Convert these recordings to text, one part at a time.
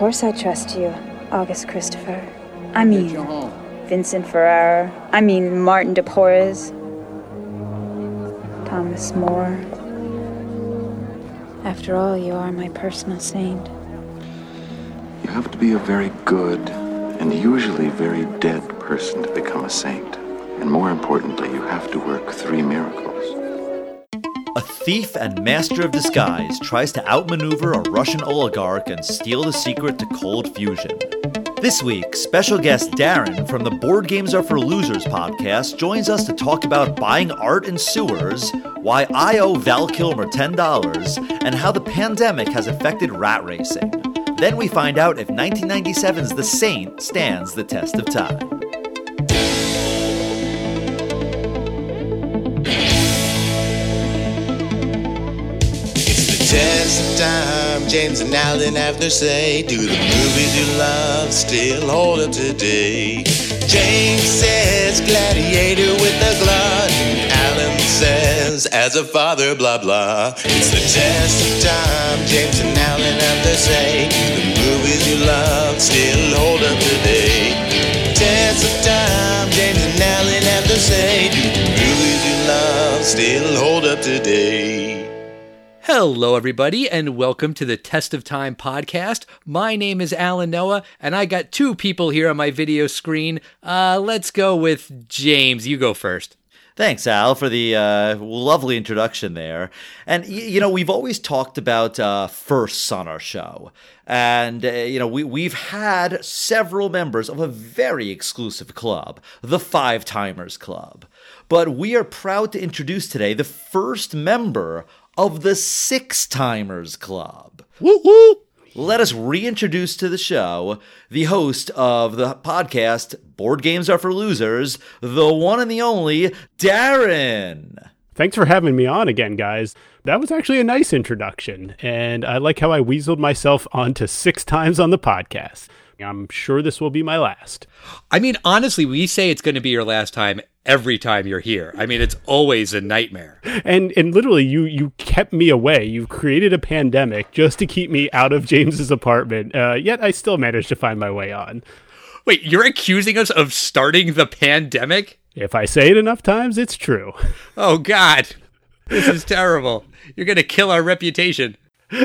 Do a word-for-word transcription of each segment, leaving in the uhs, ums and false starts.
course I trust you, August Christopher. I mean, Vincent Ferrer. I mean, Martin de Porres. Thomas More. After all, you are my personal saint. You have to be a very good and usually very dead person to become a saint. And more importantly, you have to work three miracles. A thief and master of disguise tries to outmaneuver a Russian oligarch and steal the secret to cold fusion. This week, special guest Darren from the Board Games Are for Losers podcast joins us to talk about buying art in sewers, why I owe Val Kilmer ten dollars, and how the pandemic has affected rat racing. Then we find out if nineteen ninety-seven's The Saint stands the test of time. Test of time, James and Alan have to say, do the movies you love still hold up today? James says Gladiator with the glutton, Alan says as a father blah blah. It's the test of time, James and Alan have to say, do the movies you love still hold up today? Test of time, James and Alan have to say, do the movies you love still hold up today? Hello, everybody, and welcome to the Test of Time podcast. My name is Alan Noah, and I got two people here on my video screen. Uh, let's go with James. You go first. Thanks, Al, for the uh, lovely introduction there. And, y- you know, we've always talked about uh, firsts on our show. And, uh, you know, we, we've had several members of a very exclusive club, the Five Timers Club. But we are proud to introduce today the first member of the Six Timers Club. Woo woo! Let us reintroduce to the show the host of the podcast Board Games Are for Losers, the one and the only Darren. Thanks for having me on again, guys. That was actually a nice introduction, and I like how I weaseled myself onto six times on the podcast. I'm sure this will be my last. I mean, honestly, we say it's going to be your last time every time you're here. I mean, it's always a nightmare. And and literally, you you kept me away. You created a pandemic just to keep me out of James's apartment, uh, yet I still managed to find my way on. Wait, you're accusing us of starting the pandemic? If I say it enough times, it's true. Oh, God. This is terrible. You're going to kill our reputation.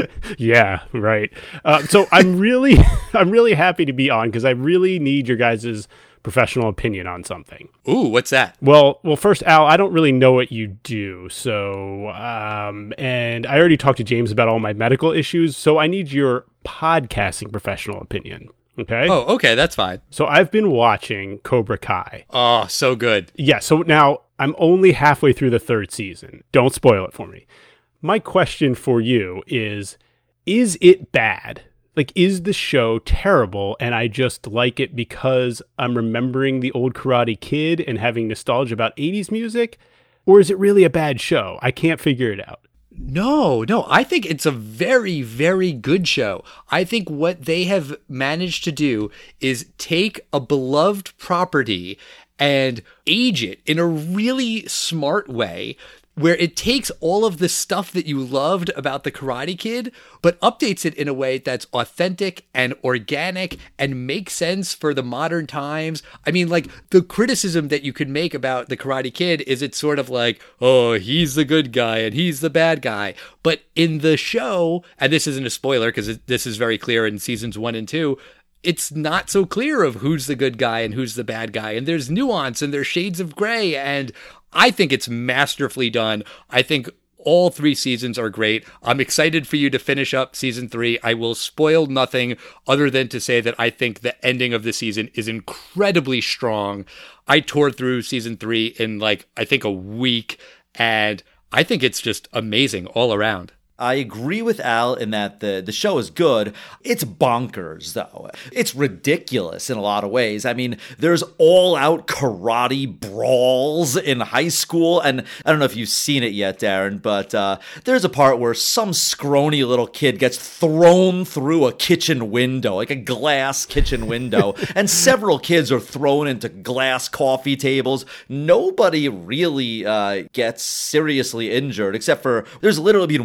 Yeah, right. Uh, so I'm really, I'm really happy to be on because I really need your guys' professional opinion on something. Ooh, what's that? Well, well, first, Al, I don't really know what you do. So, um, and I already talked to James about all my medical issues. So I need your podcasting professional opinion. Okay. Oh, okay. That's fine. So I've been watching Cobra Kai. Oh, so good. Yeah. So now I'm only halfway through the third season. Don't spoil it for me. My question for you is, is it bad? Like, is the show terrible and I just like it because I'm remembering the old Karate Kid and having nostalgia about eighties music? Or is it really a bad show? I can't figure it out. No, no, I think it's a very, very good show. I think what they have managed to do is take a beloved property and age it in a really smart way, where it takes all of the stuff that you loved about the Karate Kid, but updates it in a way that's authentic and organic and makes sense for the modern times. I mean, like, the criticism that you could make about the Karate Kid is it's sort of like, oh, he's the good guy and he's the bad guy. But in the show, and this isn't a spoiler because this is very clear in seasons one and two, it's not so clear of who's the good guy and who's the bad guy. And there's nuance and there's shades of gray. And I think it's masterfully done. I think all three seasons are great. I'm excited for you to finish up season three. I will spoil nothing other than to say that I think the ending of the season is incredibly strong. I tore through season three in like, I think a week. And I think it's just amazing all around. I agree with Al in that the, the show is good. It's bonkers, though. It's ridiculous in a lot of ways. I mean, there's all-out karate brawls in high school, and I don't know if you've seen it yet, Darren, but uh, there's a part where some scrawny little kid gets thrown through a kitchen window, like a glass kitchen window, and several kids are thrown into glass coffee tables. Nobody really uh, gets seriously injured, except for there's literally been one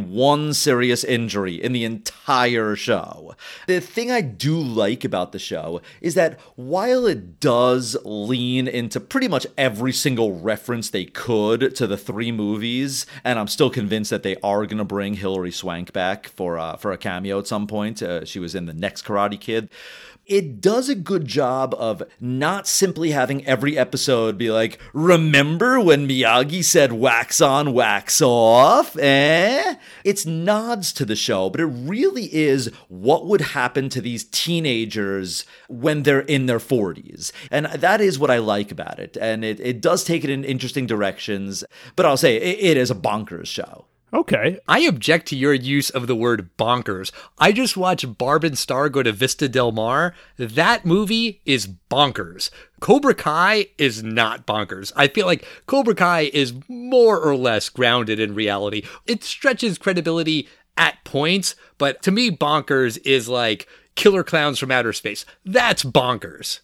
one serious injury in the entire show. The thing I do like about the show is that while it does lean into pretty much every single reference they could to the three movies, and I'm still convinced that they are going to bring Hilary Swank back for uh, for a cameo at some point. Uh, she was in the next Karate Kid. It does a good job of not simply having every episode be like, remember when Miyagi said wax on, wax off, eh? It's nods to the show, but it really is what would happen to these teenagers when they're in their forties. And that is what I like about it. And it, it does take it in interesting directions, but I'll say it, it is a bonkers show. Okay. I object to your use of the word bonkers. I just watched Barb and Star go to Vista Del Mar. That movie is bonkers. Cobra Kai is not bonkers. I feel like Cobra Kai is more or less grounded in reality. It stretches credibility at points, but to me, bonkers is like Killer Clowns from Outer Space. That's bonkers.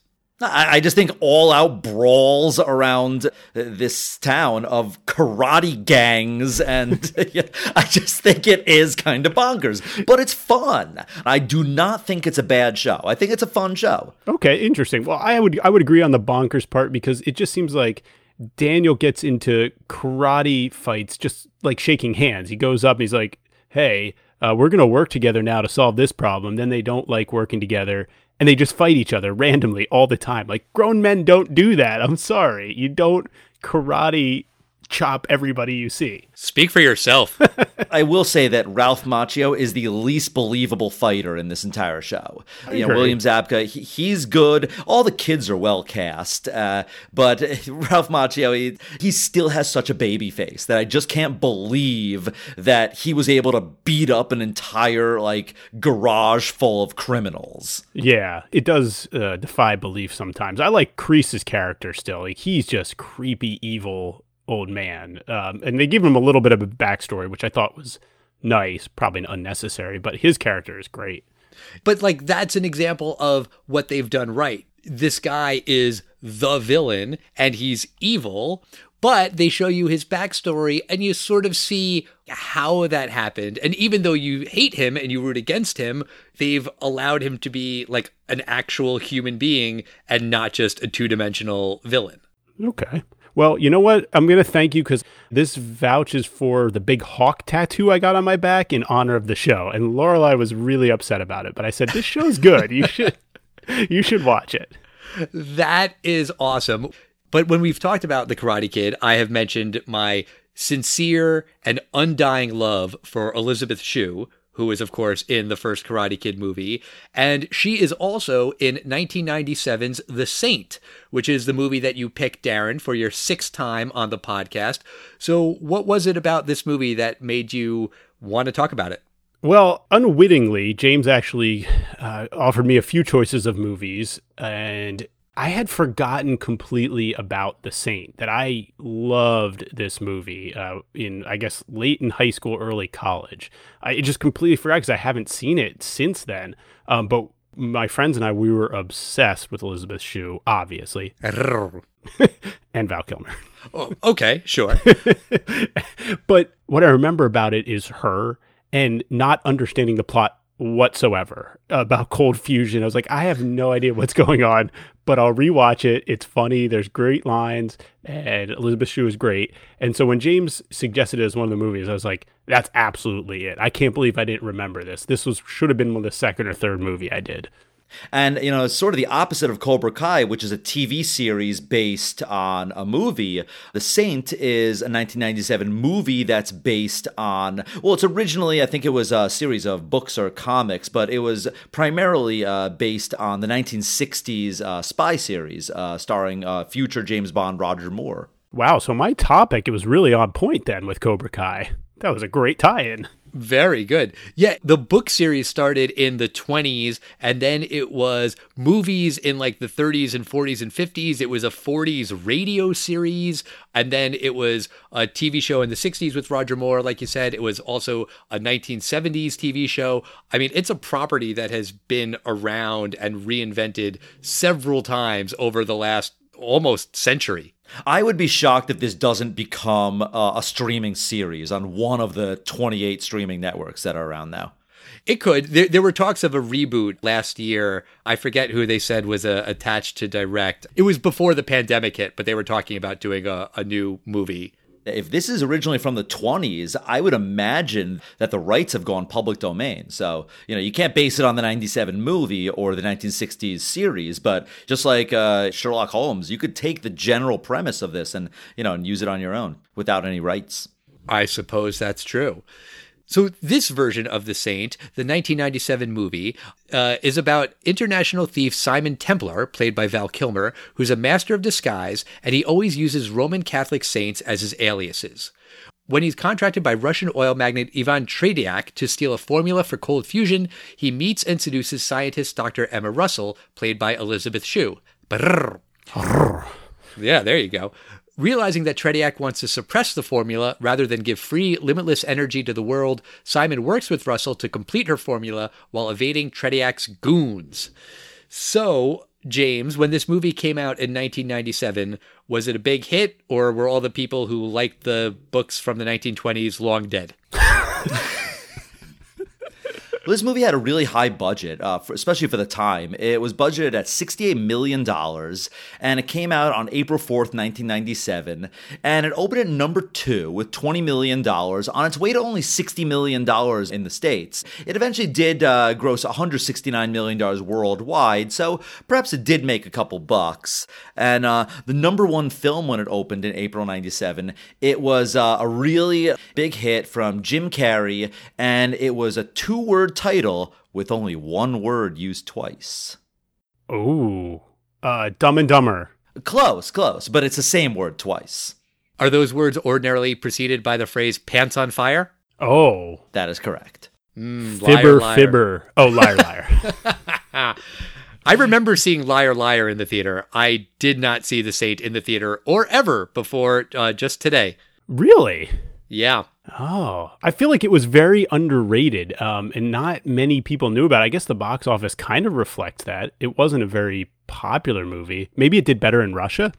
I just think all-out brawls around this town of karate gangs, and I just think it is kind of bonkers. But it's fun. I do not think it's a bad show. I think it's a fun show. Okay, interesting. Well, I would I would agree on the bonkers part because it just seems like Daniel gets into karate fights just like shaking hands. He goes up and he's like, hey, uh, we're going to work together now to solve this problem. Then they don't like working together. And they just fight each other randomly all the time. Like, grown men don't do that. I'm sorry. You don't karate chop everybody you see. Speak for yourself. I will say that Ralph Macchio is the least believable fighter in this entire show. I you know, agree. William Zabka, he, he's good. All the kids are well cast, uh, but Ralph Macchio, he, he still has such a baby face that I just can't believe that he was able to beat up an entire like garage full of criminals. Yeah, it does uh, defy belief sometimes. I like Kreese's character still. Like, he's just creepy, evil old man. Um, and they give him a little bit of a backstory, which I thought was nice, probably unnecessary, but his character is great. But like, that's an example of what they've done right. This guy is the villain and he's evil, but they show you his backstory and you sort of see how that happened. And even though you hate him and you root against him, they've allowed him to be like an actual human being and not just a two-dimensional villain. Okay. Well, you know what? I'm going to thank you because this vouches for the big hawk tattoo I got on my back in honor of the show. And Lorelai was really upset about it, but I said, this show's good. You should, you should watch it. That is awesome. But when we've talked about The Karate Kid, I have mentioned my sincere and undying love for Elizabeth Shue, who is, of course, in the first Karate Kid movie. And she is also in nineteen ninety-seven's The Saint, which is the movie that you picked, Darren, for your sixth time on the podcast. So what was it about this movie that made you want to talk about it? Well, unwittingly, James actually uh, offered me a few choices of movies, and I had forgotten completely about The Saint, that I loved this movie uh, in, I guess, late in high school, early college. I just completely forgot because I haven't seen it since then. Um, but my friends and I, we were obsessed with Elizabeth Shue, obviously. And Val Kilmer. Oh, okay, sure. But what I remember about it is her and not understanding the plot whatsoever about Cold Fusion. I was like, I have no idea what's going on, but I'll rewatch it. It's funny. There's great lines, and Elizabeth Shue is great. And so when James suggested it as one of the movies, I was like, that's absolutely it. I can't believe I didn't remember this. This was should have been the second or third movie I did. And, you know, it's sort of the opposite of Cobra Kai, which is a T V series based on a movie. The Saint is a nineteen ninety-seven movie that's based on, well, it's originally, I think it was a series of books or comics, but it was primarily uh, based on the nineteen sixties uh, spy series uh, starring uh, future James Bond Roger Moore. Wow, so my topic, it was really on point then with Cobra Kai. That was a great tie-in. Very good. Yeah, the book series started in the twenties, and then it was movies in like the thirties and forties and fifties. It was a forties radio series, and then it was a T V show in the sixties with Roger Moore, like you said. It was also a nineteen seventies T V show. I mean, it's a property that has been around and reinvented several times over the last almost century. I would be shocked if this doesn't become uh, a streaming series on one of the twenty-eight streaming networks that are around now. It could. There, there were talks of a reboot last year. I forget who they said was uh, attached to direct. It was before the pandemic hit, but they were talking about doing a, a new movie. If this is originally from the twenties, I would imagine that the rights have gone public domain. So, you know, you can't base it on the ninety-seven movie or the nineteen sixties series, but just like uh, Sherlock Holmes, you could take the general premise of this and, you know, and use it on your own without any rights. I suppose that's true. So this version of The Saint, the nineteen ninety-seven movie, uh, is about international thief Simon Templar, played by Val Kilmer, who's a master of disguise, and he always uses Roman Catholic saints as his aliases. When he's contracted by Russian oil magnate Ivan Tretiak to steal a formula for cold fusion, he meets and seduces scientist Doctor Emma Russell, played by Elizabeth Shue. Brrr. Yeah, there you go. Realizing that Tretiak wants to suppress the formula rather than give free, limitless energy to the world, Simon works with Russell to complete her formula while evading Tretiak's goons. So, James, when this movie came out in nineteen ninety-seven, was it a big hit, or were all the people who liked the books from the nineteen twenties long dead? Well, this movie had a really high budget, uh, for, especially for the time. It was budgeted at sixty-eight million dollars, and it came out on April fourth, nineteen ninety-seven, and it opened at number two with twenty million dollars, on its way to only sixty million dollars in the States. It eventually did uh, gross one hundred sixty-nine million dollars worldwide, so perhaps it did make a couple bucks. And uh, the number one film when it opened in April ninety-seven, it was uh, a really big hit from Jim Carrey, and it was a two-word title with only one word used twice. Oh, uh, Dumb and Dumber. Close, close, but it's the same word twice. Are those words ordinarily preceded by the phrase pants on fire? Oh. That is correct. Mm, Fibber, liar, liar. fibber. Oh, liar, liar. I remember seeing Liar, Liar in the theater. I did not see The Saint in the theater or ever before uh, just today. Really? Yeah. Oh, I feel like it was very underrated, um, and not many people knew about it. I guess the box office kind of reflects that. It wasn't a very popular movie. Maybe it did better in Russia.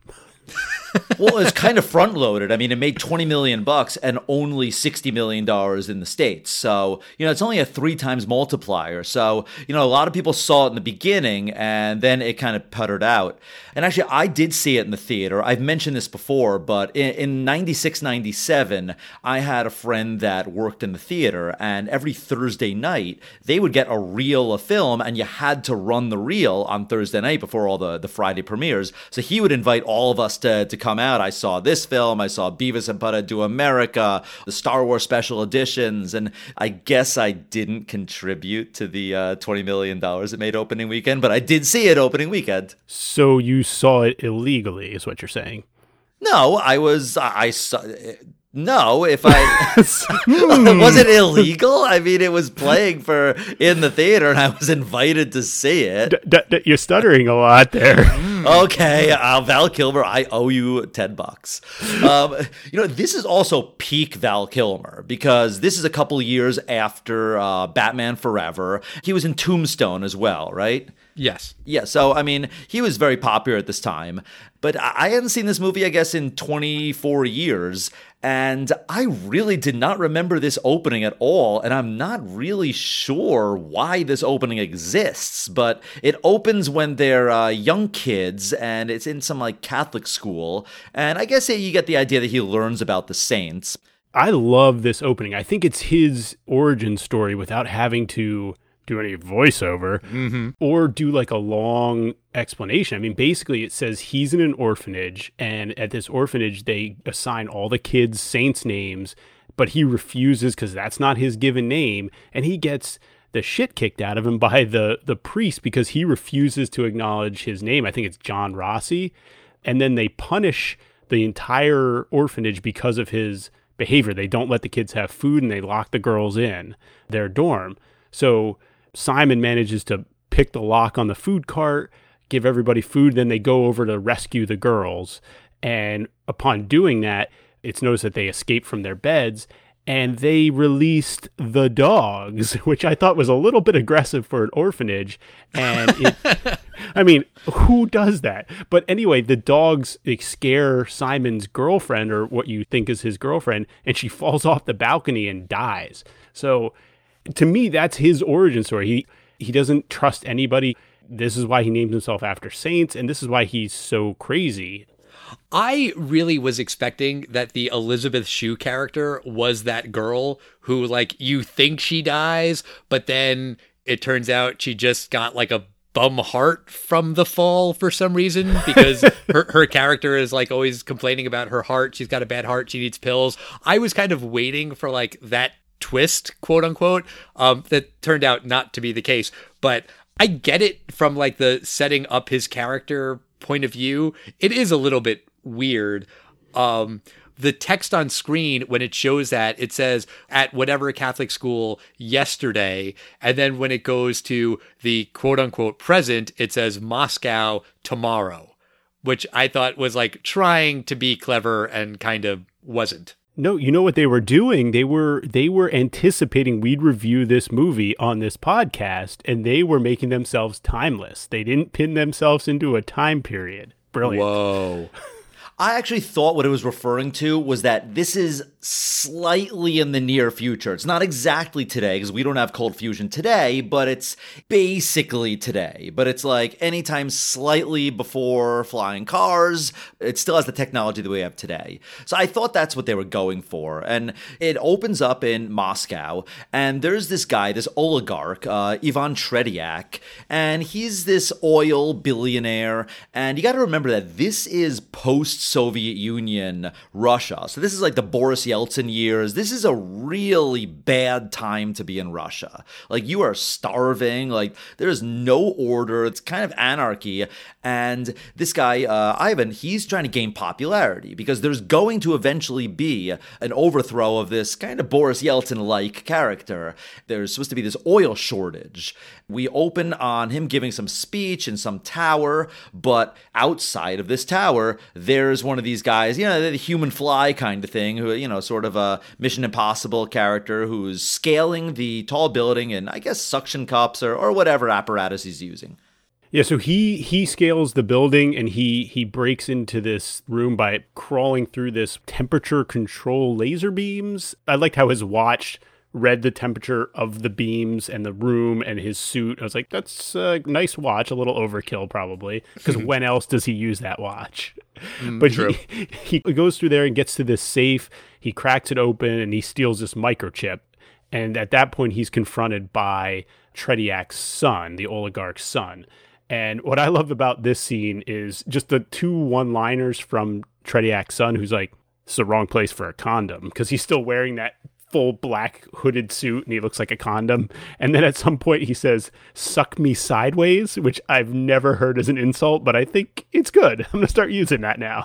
Well, it's kind of front loaded. I mean, it made twenty million bucks and only sixty million dollars in the States. So, you know, it's only a three times multiplier. So, you know, a lot of people saw it in the beginning and then it kind of puttered out. And actually, I did see it in the theater. I've mentioned this before, but in, in ninety-six, ninety-seven, I had a friend that worked in the theater, and every Thursday night, they would get a reel of film, and you had to run the reel on Thursday night before all the, the Friday premieres. So he would invite all of us to, to come out. I saw this film, I saw Beavis and Butthead Do America, the Star Wars special editions, and I guess I didn't contribute to the uh, twenty million dollars it made opening weekend, but I did see it opening weekend. So you saw it illegally, is what you're saying? No, I was, I, I saw... No, if I was it illegal? I mean, it was playing for in the theater, and I was invited to see it. D- d- d- you're stuttering a lot there. Okay, uh, Val Kilmer, I owe you ten bucks. Um, you know, this is also peak Val Kilmer, because this is a couple years after uh, Batman Forever. He was in Tombstone as well, right? Yes. Yeah, so, I mean, he was very popular at this time, but I hadn't seen this movie, I guess, in twenty-four years, and I really did not remember this opening at all, and I'm not really sure why this opening exists, but it opens when they're uh, young kids, and it's in some, like, Catholic school, and I guess you get the idea that he learns about the saints. I love this opening. I think it's his origin story without having to do any voiceover mm-hmm. or do like a long explanation. I mean, basically it says he's in an orphanage, and at this orphanage they assign all the kids saints names, but he refuses because that's not his given name, and he gets the shit kicked out of him by the the priest because he refuses to acknowledge his name. I think it's John Rossi, and then they punish the entire orphanage because of his behavior. They don't let the kids have food, and they lock the girls in their dorm. So Simon manages to pick the lock on the food cart, give everybody food, then they go over to rescue the girls. And upon doing that, it's noticed that they escape from their beds, and they released the dogs, which I thought was a little bit aggressive for an orphanage. And it, I mean, who does that? But anyway, the dogs like, scare Simon's girlfriend, or what you think is his girlfriend, and she falls off the balcony and dies. So to me, that's his origin story. He he doesn't trust anybody. This is why he named himself after saints, and this is why he's so crazy. I really was expecting that the Elizabeth Shue character was that girl who, like, you think she dies, but then it turns out she just got, like, a bum heart from the fall for some reason, because her, her character is, like, always complaining about her heart. She's got a bad heart. She needs pills. I was kind of waiting for, like, that twist, quote unquote, um, that turned out not to be the case. But I get it from, like, the setting up his character point of view. It is a little bit weird. Um, the text on screen, when it shows that, it says at whatever Catholic school yesterday. And then when it goes to the quote unquote present, it says Moscow tomorrow, which I thought was like trying to be clever and kind of wasn't. No, you know what they were doing? They were they were anticipating we'd review this movie on this podcast, and they were making themselves timeless. They didn't pin themselves into a time period. Brilliant. Whoa. I actually thought what it was referring to was that this is slightly in the near future. It's not exactly today because we don't have cold fusion today, but it's basically today. But it's like anytime slightly before flying cars, it still has the technology that we have today. So I thought that's what they were going for. And it opens up in Moscow, and there's this guy, this oligarch, uh, Ivan Tretiak, and he's this oil billionaire. And you got to remember that this is post-Soviet Union Russia. So this is like the Boris Yeltsin years. This is a really bad time to be in Russia. Like, you are starving. Like, there's no order. It's kind of anarchy. And this guy, uh, Ivan, he's trying to gain popularity because there's going to eventually be an overthrow of this kind of Boris Yeltsin-like character. There's supposed to be this oil shortage. We open on him giving some speech in some tower, but outside of this tower, there's one of these guys, you know, the human fly kind of thing, who, you know, sort of a Mission Impossible character who's scaling the tall building in, I guess, suction cups or, or whatever apparatus he's using. Yeah, so he he scales the building, and he he breaks into this room by crawling through this temperature control laser beams. I liked how his watch read the temperature of the beams and the room and his suit. I was like, that's a nice watch, a little overkill probably, because when else does he use that watch? Mm, but true. He, he goes through there and gets to this safe. He cracks it open, and he steals this microchip. And at that point, he's confronted by Tretiak's son, the oligarch's son. And what I love about this scene is just the two one-liners from Tretiak's son, who's like, it's the wrong place for a condom, because he's still wearing that full black hooded suit and he looks like a condom. And then at some point he says, suck me sideways, which I've never heard as an insult, but I think it's good. I'm going to start using that now.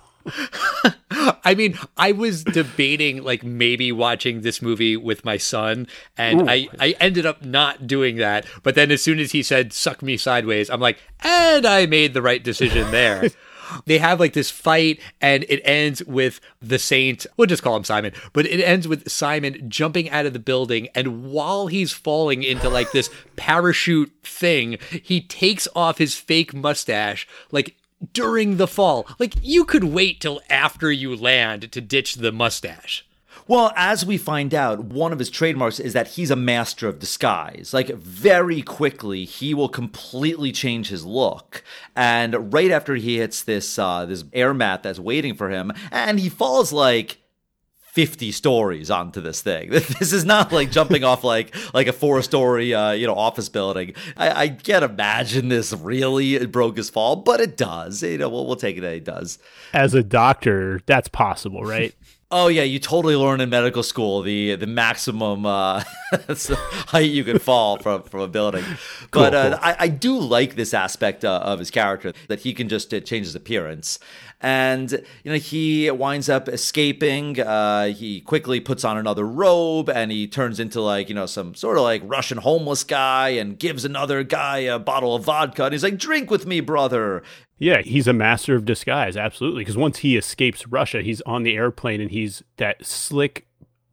I mean, I was debating like maybe watching this movie with my son, and Ooh. I, I ended up not doing that. But then as soon as he said, suck me sideways, I'm like, and I made the right decision there. They have like this fight, and it ends with the saint, we'll just call him Simon, but it ends with Simon jumping out of the building, and while he's falling into like this parachute thing, he takes off his fake mustache, like during the fall. Like, you could wait till after you land to ditch the mustache. Well, as we find out, one of his trademarks is that he's a master of disguise. Like, very quickly, he will completely change his look. And right after he hits this uh, this air mat that's waiting for him, and he falls like fifty stories onto this thing. This is not like jumping off like like a four-story uh, you know office building. I, I can't imagine this really it broke his fall, but it does. You know, we'll, we'll take it that it does. As a doctor, that's possible, right? Oh yeah, you totally learn in medical school the the maximum uh, height you can fall from, from a building. Cool, but uh, cool. I, I do like this aspect uh, of his character, that he can just uh, change his appearance. And, you know, he winds up escaping. Uh, he quickly puts on another robe, and he turns into, like, you know, some sort of, like, Russian homeless guy, and gives another guy a bottle of vodka. And he's like, drink with me, brother. Yeah, he's a master of disguise, absolutely. Because once he escapes Russia, he's on the airplane, and he's that slick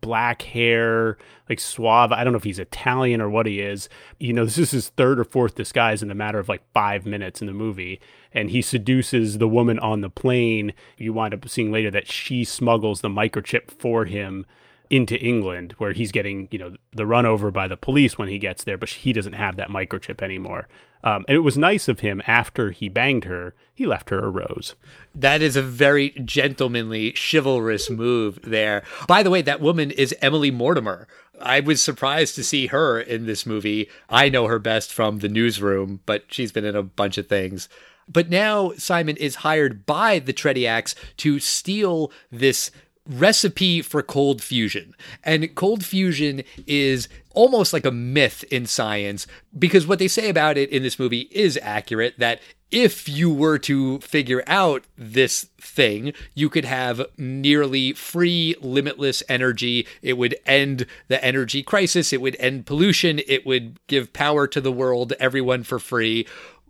black hair, like suave. I don't know if he's Italian or what he is. You know, this is his third or fourth disguise in the matter of like five minutes in the movie. And he seduces the woman on the plane. You wind up seeing later that she smuggles the microchip for him into England, where he's getting, you know, the run over by the police when he gets there, but he doesn't have that microchip anymore. Um, and it was nice of him, after he banged her, he left her a rose. That is a very gentlemanly, chivalrous move there. By the way, that woman is Emily Mortimer. I was surprised to see her in this movie. I know her best from The Newsroom, but she's been in a bunch of things. But now Simon is hired by the Trediacs to steal this recipe for cold fusion. And cold fusion is almost like a myth in science, because what they say about it in this movie is accurate, that if you were to figure out this thing, you could have nearly free, limitless energy. It would end the energy crisis. It would end pollution. It would give power to the world, everyone for free.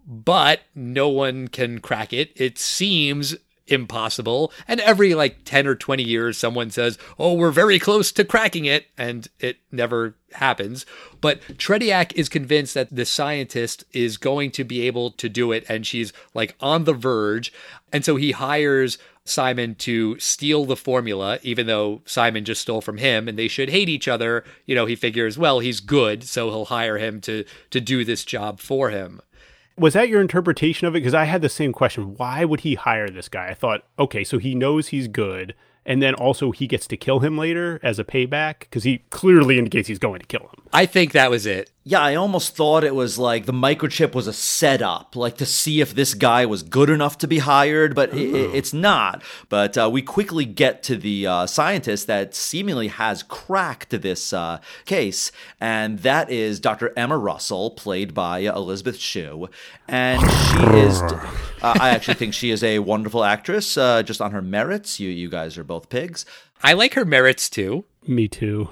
But no one can crack it. It seems impossible. And every like ten or twenty years, someone says, oh, we're very close to cracking it. And it never happens. But Trediac is convinced that the scientist is going to be able to do it. And she's like on the verge. And so he hires Simon to steal the formula, even though Simon just stole from him and they should hate each other. You know, he figures, well, he's good, so he'll hire him to to do this job for him. Was that your interpretation of it? Because I had the same question. Why would he hire this guy? I thought, okay, so he knows he's good, and then also he gets to kill him later as a payback? Because he clearly indicates he's going to kill him. I think that was it. Yeah, I almost thought it was like the microchip was a setup, like to see if this guy was good enough to be hired, but it, it's not. But uh, we quickly get to the uh, scientist that seemingly has cracked this uh, case, and that is Doctor Emma Russell, played by uh, Elizabeth Shue. And she is, uh, I actually think she is a wonderful actress, uh, just on her merits. You, you guys are both pigs. I like her merits too. Me too.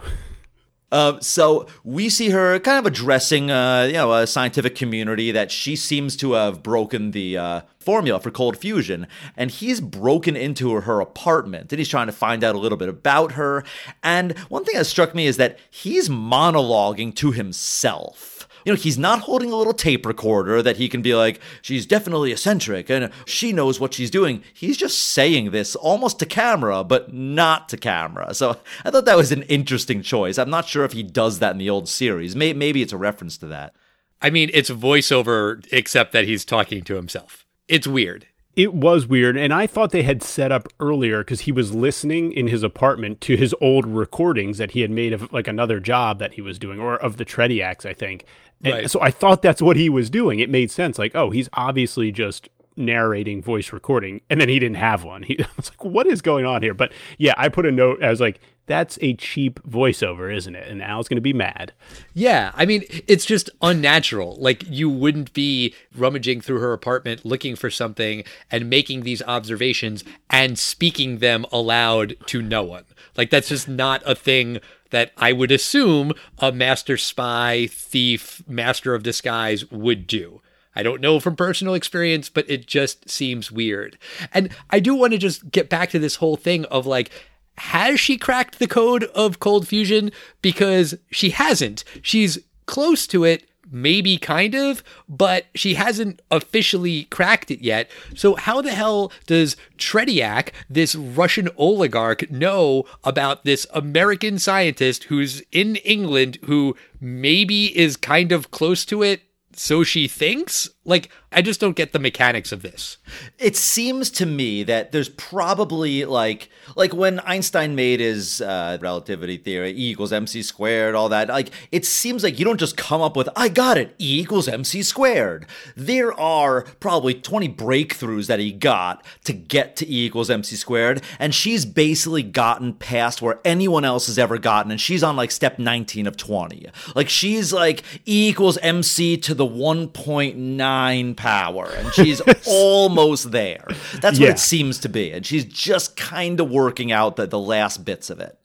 Uh, so we see her kind of addressing, uh, you know, a scientific community that she seems to have broken the uh, formula for cold fusion, and he's broken into her, her apartment, and he's trying to find out a little bit about her. And one thing that struck me is that he's monologuing to himself. You know, he's not holding a little tape recorder that he can be like, she's definitely eccentric and she knows what she's doing. He's just saying this almost to camera, but not to camera. So I thought that was an interesting choice. I'm not sure if he does that in the old series. Maybe it's a reference to that. I mean, it's voiceover, except that he's talking to himself. It's weird. It was weird, and I thought they had set up earlier because he was listening in his apartment to his old recordings that he had made of like another job that he was doing, or of the Trediacs, I think. And right. So I thought that's what he was doing. It made sense. Like, oh, he's obviously just narrating voice recording, and then he didn't have one. He I was like, what is going on here? But yeah, I put a note. I was like, that's a cheap voiceover, isn't it? And Al's going to be mad. Yeah, I mean, it's just unnatural. Like, you wouldn't be rummaging through her apartment looking for something and making these observations and speaking them aloud to no one. Like, that's just not a thing that I would assume a master spy, thief, master of disguise would do. I don't know from personal experience, but it just seems weird. And I do want to just get back to this whole thing of like, has she cracked the code of cold fusion? Because she hasn't. She's close to it, maybe kind of, but she hasn't officially cracked it yet. So how the hell does Trediac, this Russian oligarch, know about this American scientist who's in England who maybe is kind of close to it? So she thinks? Like, I just don't get the mechanics of this. It seems to me that there's probably like, like when Einstein made his uh, relativity theory, E equals mc squared, all that, like, it seems like you don't just come up with, I got it, E equals mc squared. There are probably twenty breakthroughs that he got to get to E equals mc squared, and she's basically gotten past where anyone else has ever gotten, and she's on like step nineteen of twenty. Like, she's like E equals mc to the one point nine power, and she's almost there. That's what yeah. it seems to be, and she's just kind of working out the, the last bits of it.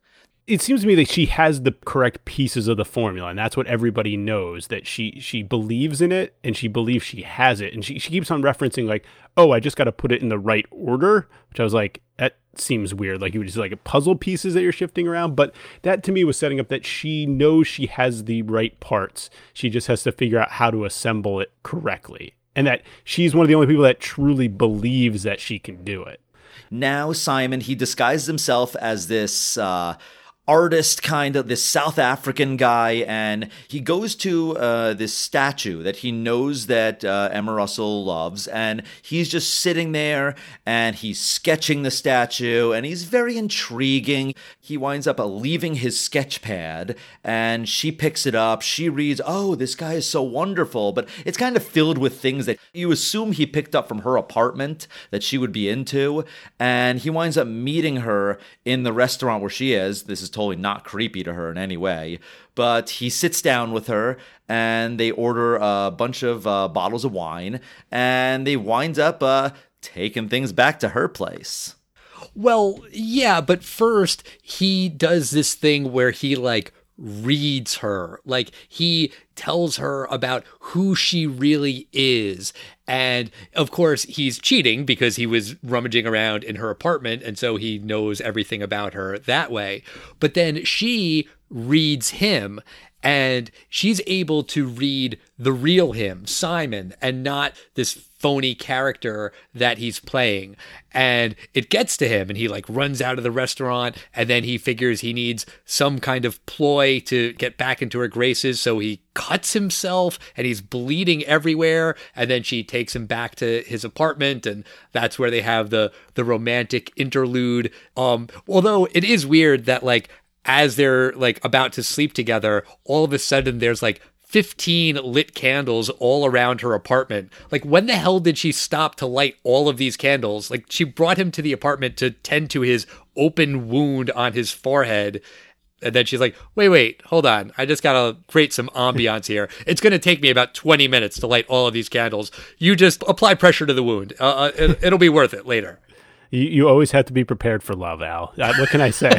it seems to me that she has the correct pieces of the formula, and that's what everybody knows, that she she believes in it and she believes she has it. And she, she keeps on referencing like, oh, I just got to put it in the right order, which I was like, that seems weird. Like you would just like puzzle pieces that you're shifting around. But that to me was setting up that she knows she has the right parts. She just has to figure out how to assemble it correctly. And that she's one of the only people that truly believes that she can do it. Now Simon, he disguises himself as this uh, artist, kind of this South African guy, and he goes to uh, this statue that he knows that uh, Emma Russell loves, and he's just sitting there, and he's sketching the statue, and he's very intriguing. He winds up uh, leaving his sketch pad, and she picks it up. She reads, oh, this guy is so wonderful, but it's kind of filled with things that you assume he picked up from her apartment that she would be into, and he winds up meeting her in the restaurant where she is. This is totally not creepy to her in any way, but he sits down with her and they order a bunch of uh, bottles of wine, and they wind up uh, taking things back to her place. Well, yeah, but first he does this thing where he like reads her, like he tells her about who she really is. And of course he's cheating because he was rummaging around in her apartment, and so he knows everything about her that way. But then she reads him, and she's able to read the real him, Simon, and not this phony character that he's playing. And it gets to him, and he like runs out of the restaurant, and then he figures he needs some kind of ploy to get back into her graces, so he cuts himself, and he's bleeding everywhere, and then she takes him back to his apartment, and that's where they have the the romantic interlude. Um, although it is weird that like as they're like about to sleep together, all of a sudden there's like fifteen lit candles all around her apartment. Like, when the hell did she stop to light all of these candles? Like, she brought him to the apartment to tend to his open wound on his forehead. And then she's like, wait, wait, hold on. I just got to create some ambiance here. It's going to take me about twenty minutes to light all of these candles. You just apply pressure to the wound. Uh, it, it'll be worth it later. You, you always have to be prepared for love, Al. Uh, what can I say?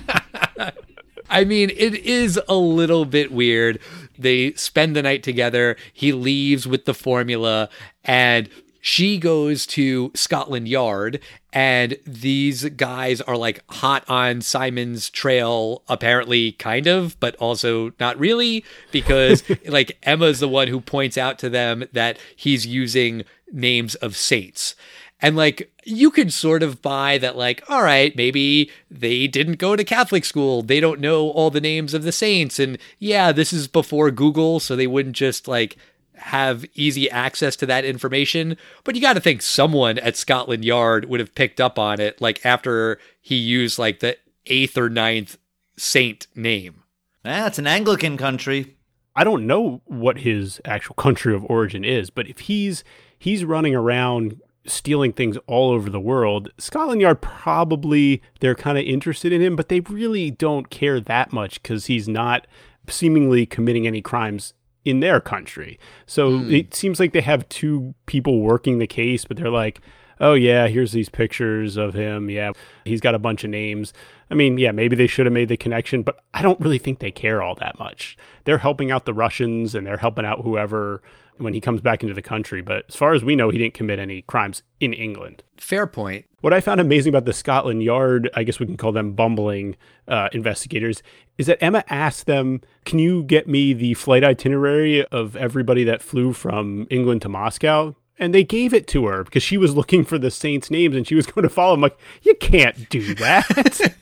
I mean, it is a little bit weird. They spend the night together. He leaves with the formula, and she goes to Scotland Yard, and these guys are like hot on Simon's trail, apparently, kind of, but also not really, because like Emma's the one who points out to them that he's using names of saints. And like, you could sort of buy that, like, all right, maybe they didn't go to Catholic school. They don't know all the names of the saints. And yeah, this is before Google, so they wouldn't just like have easy access to that information. But you got to think someone at Scotland Yard would have picked up on it, like after he used like the eighth or ninth saint name. That's an Anglican country. I don't know what his actual country of origin is, but if he's he's running around stealing things all over the world, Scotland Yard probably, they're kind of interested in him, but they really don't care that much because he's not seemingly committing any crimes in their country. So mm. it seems like they have two people working the case, but they're like, oh yeah, here's these pictures of him. Yeah, he's got a bunch of names. I mean, yeah, maybe they should have made the connection, but I don't really think they care all that much. They're helping out the Russians and they're helping out whoever when he comes back into the country. But as far as we know, he didn't commit any crimes in England. Fair point. What I found amazing about the Scotland Yard, I guess we can call them bumbling uh, investigators, is that Emma asked them, can you get me the flight itinerary of everybody that flew from England to Moscow? And they gave it to her because she was looking for the saints' names and she was going to follow them. Like, you can't do that.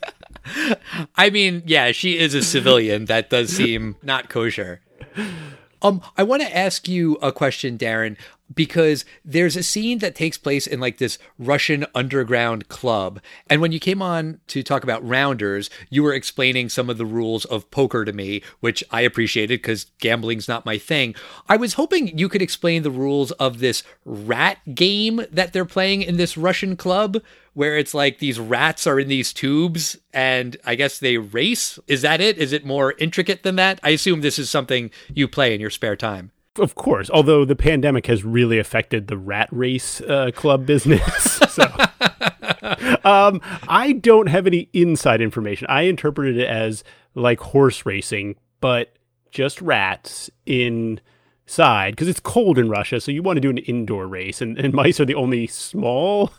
I mean, yeah, she is a civilian. That does seem not kosher. Um, I want to ask you a question, Darren, because there's a scene that takes place in like this Russian underground club. And when you came on to talk about rounders, you were explaining some of the rules of poker to me, which I appreciated because gambling's not my thing. I was hoping you could explain the rules of this rat game that they're playing in this Russian club, where it's like these rats are in these tubes and I guess they race. Is that it? Is it more intricate than that? I assume this is something you play in your spare time. Of course, although the pandemic has really affected the rat race uh, club business. So um, I don't have any inside information. I interpreted it as like horse racing, but just rats inside because it's cold in Russia. So you want to do an indoor race, and, and mice are the only small,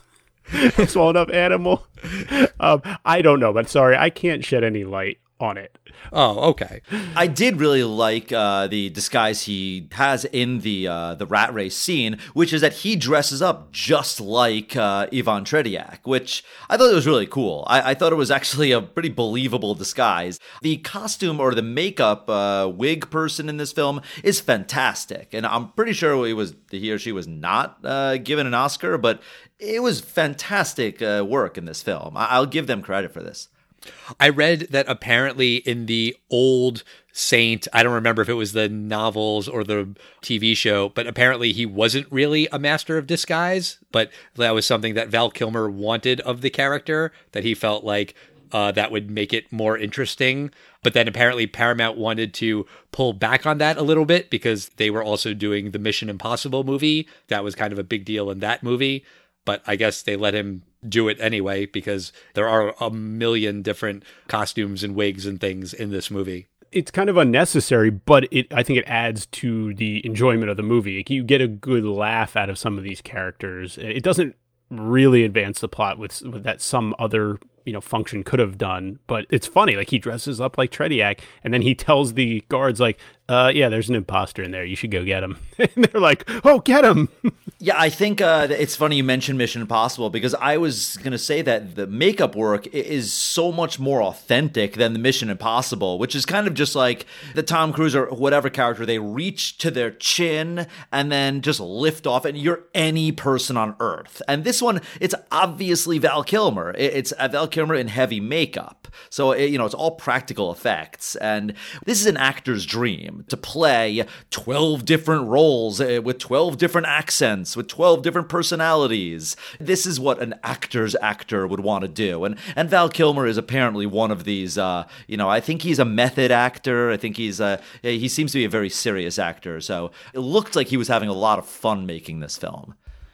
small enough animal. Um, I don't know, but sorry, I can't shed any light on it. Oh, okay. I did really like uh, the disguise he has in the uh, the rat race scene, which is that he dresses up just like uh, Ivan Tretiak, which I thought it was really cool. I-, I thought it was actually a pretty believable disguise. The costume or the makeup uh, wig person in this film is fantastic, and I'm pretty sure it was he or she was not uh, given an Oscar, but it was fantastic uh, work in this film. I- I'll give them credit for this. I read that apparently in the old Saint, I don't remember if it was the novels or the T V show, but apparently he wasn't really a master of disguise, but that was something that Val Kilmer wanted of the character, that he felt like uh, that would make it more interesting. But then apparently Paramount wanted to pull back on that a little bit because they were also doing the Mission Impossible movie. That was kind of a big deal in that movie. But I guess they let him do it anyway because there are a million different costumes and wigs and things in this movie. It's kind of unnecessary, but it I think it adds to the enjoyment of the movie. You get a good laugh out of some of these characters. It doesn't really advance the plot with, with that some other you know function could have done, but it's funny. Like he dresses up like Tretiak, and then he tells the guards like, uh, "Yeah, there's an imposter in there. You should go get him." And they're like, "Oh, get him!" Yeah, I think uh, it's funny you mentioned Mission Impossible because I was going to say that the makeup work is so much more authentic than the Mission Impossible, which is kind of just like the Tom Cruise or whatever character, they reach to their chin and then just lift off and you're any person on Earth. And this one, it's obviously Val Kilmer. It's Val Kilmer in heavy makeup. So, it, you know, it's all practical effects. And this is an actor's dream to play twelve different roles with twelve different accents, with twelve different personalities. This is what an actor's actor would want to do. And and Val Kilmer is apparently one of these, uh, you know, I think he's a method actor. I think he's a, he seems to be a very serious actor. So it looked like he was having a lot of fun making this film.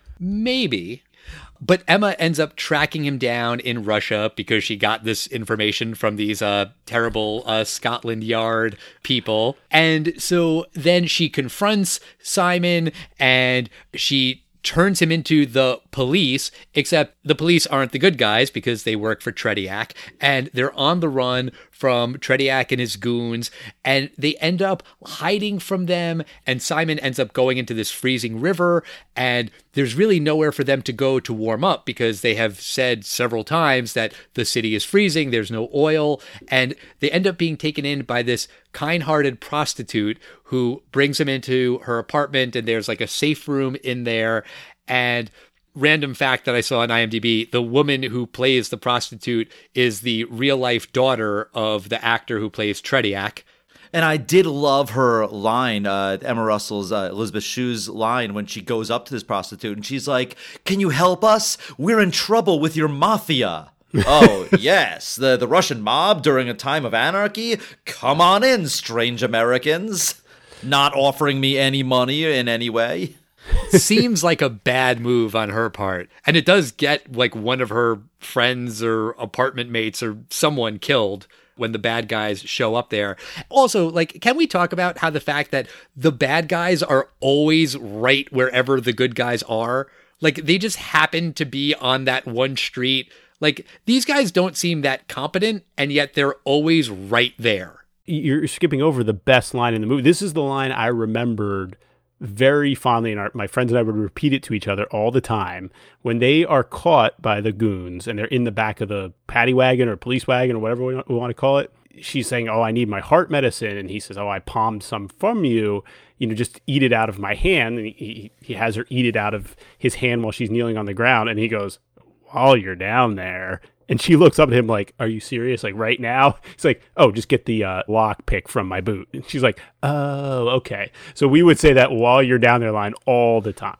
Maybe. But Emma ends up tracking him down in Russia because she got this information from these uh, terrible uh, Scotland Yard people. And so then she confronts Simon and she turns him into the police, except the police aren't the good guys because they work for Tretiak, and they're on the run from Tretiak and his goons, and they end up hiding from them, and Simon ends up going into this freezing river, and there's really nowhere for them to go to warm up because they have said several times that the city is freezing, there's no oil, and they end up being taken in by this kind-hearted prostitute who brings them into her apartment, and there's like a safe room in there. And random fact that I saw on IMDb, the woman who plays the prostitute is the real-life daughter of the actor who plays Tretiak. And I did love her line, uh, Emma Russell's, uh, Elizabeth Shue's line when she goes up to this prostitute and she's like, "Can you help us? We're in trouble with your mafia." Oh, yes, the, the Russian mob during a time of anarchy? Come on in, strange Americans. Not offering me any money in any way. Seems like a bad move on her part. And it does get like one of her friends or apartment mates or someone killed when the bad guys show up there. Also, like, can we talk about how the fact that the bad guys are always right wherever the good guys are? Like, they just happen to be on that one street. Like, these guys don't seem that competent, and yet they're always right there. You're skipping over the best line in the movie. This is the line I remembered very fondly, and our, my friends and I would repeat it to each other all the time. When they are caught by the goons and they're in the back of the paddy wagon or police wagon or whatever we want to call it, she's saying, "Oh, I need my heart medicine." And he says, "Oh, I palmed some from you. You know, just eat it out of my hand." And he, he has her eat it out of his hand while she's kneeling on the ground. And he goes, "While you're down there." And she looks up at him like, "Are you serious? Like right now?" He's like, "Oh, just get the uh, lock pick from my boot." And she's like, "Oh, okay." So we would say that "while you're down there" line all the time.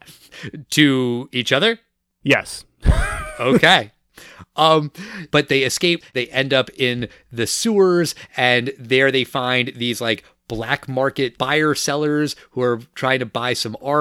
To each other? Yes. Okay. Um, but they escape. They end up in the sewers, and there they find these like black market buyer sellers who are trying to buy some art.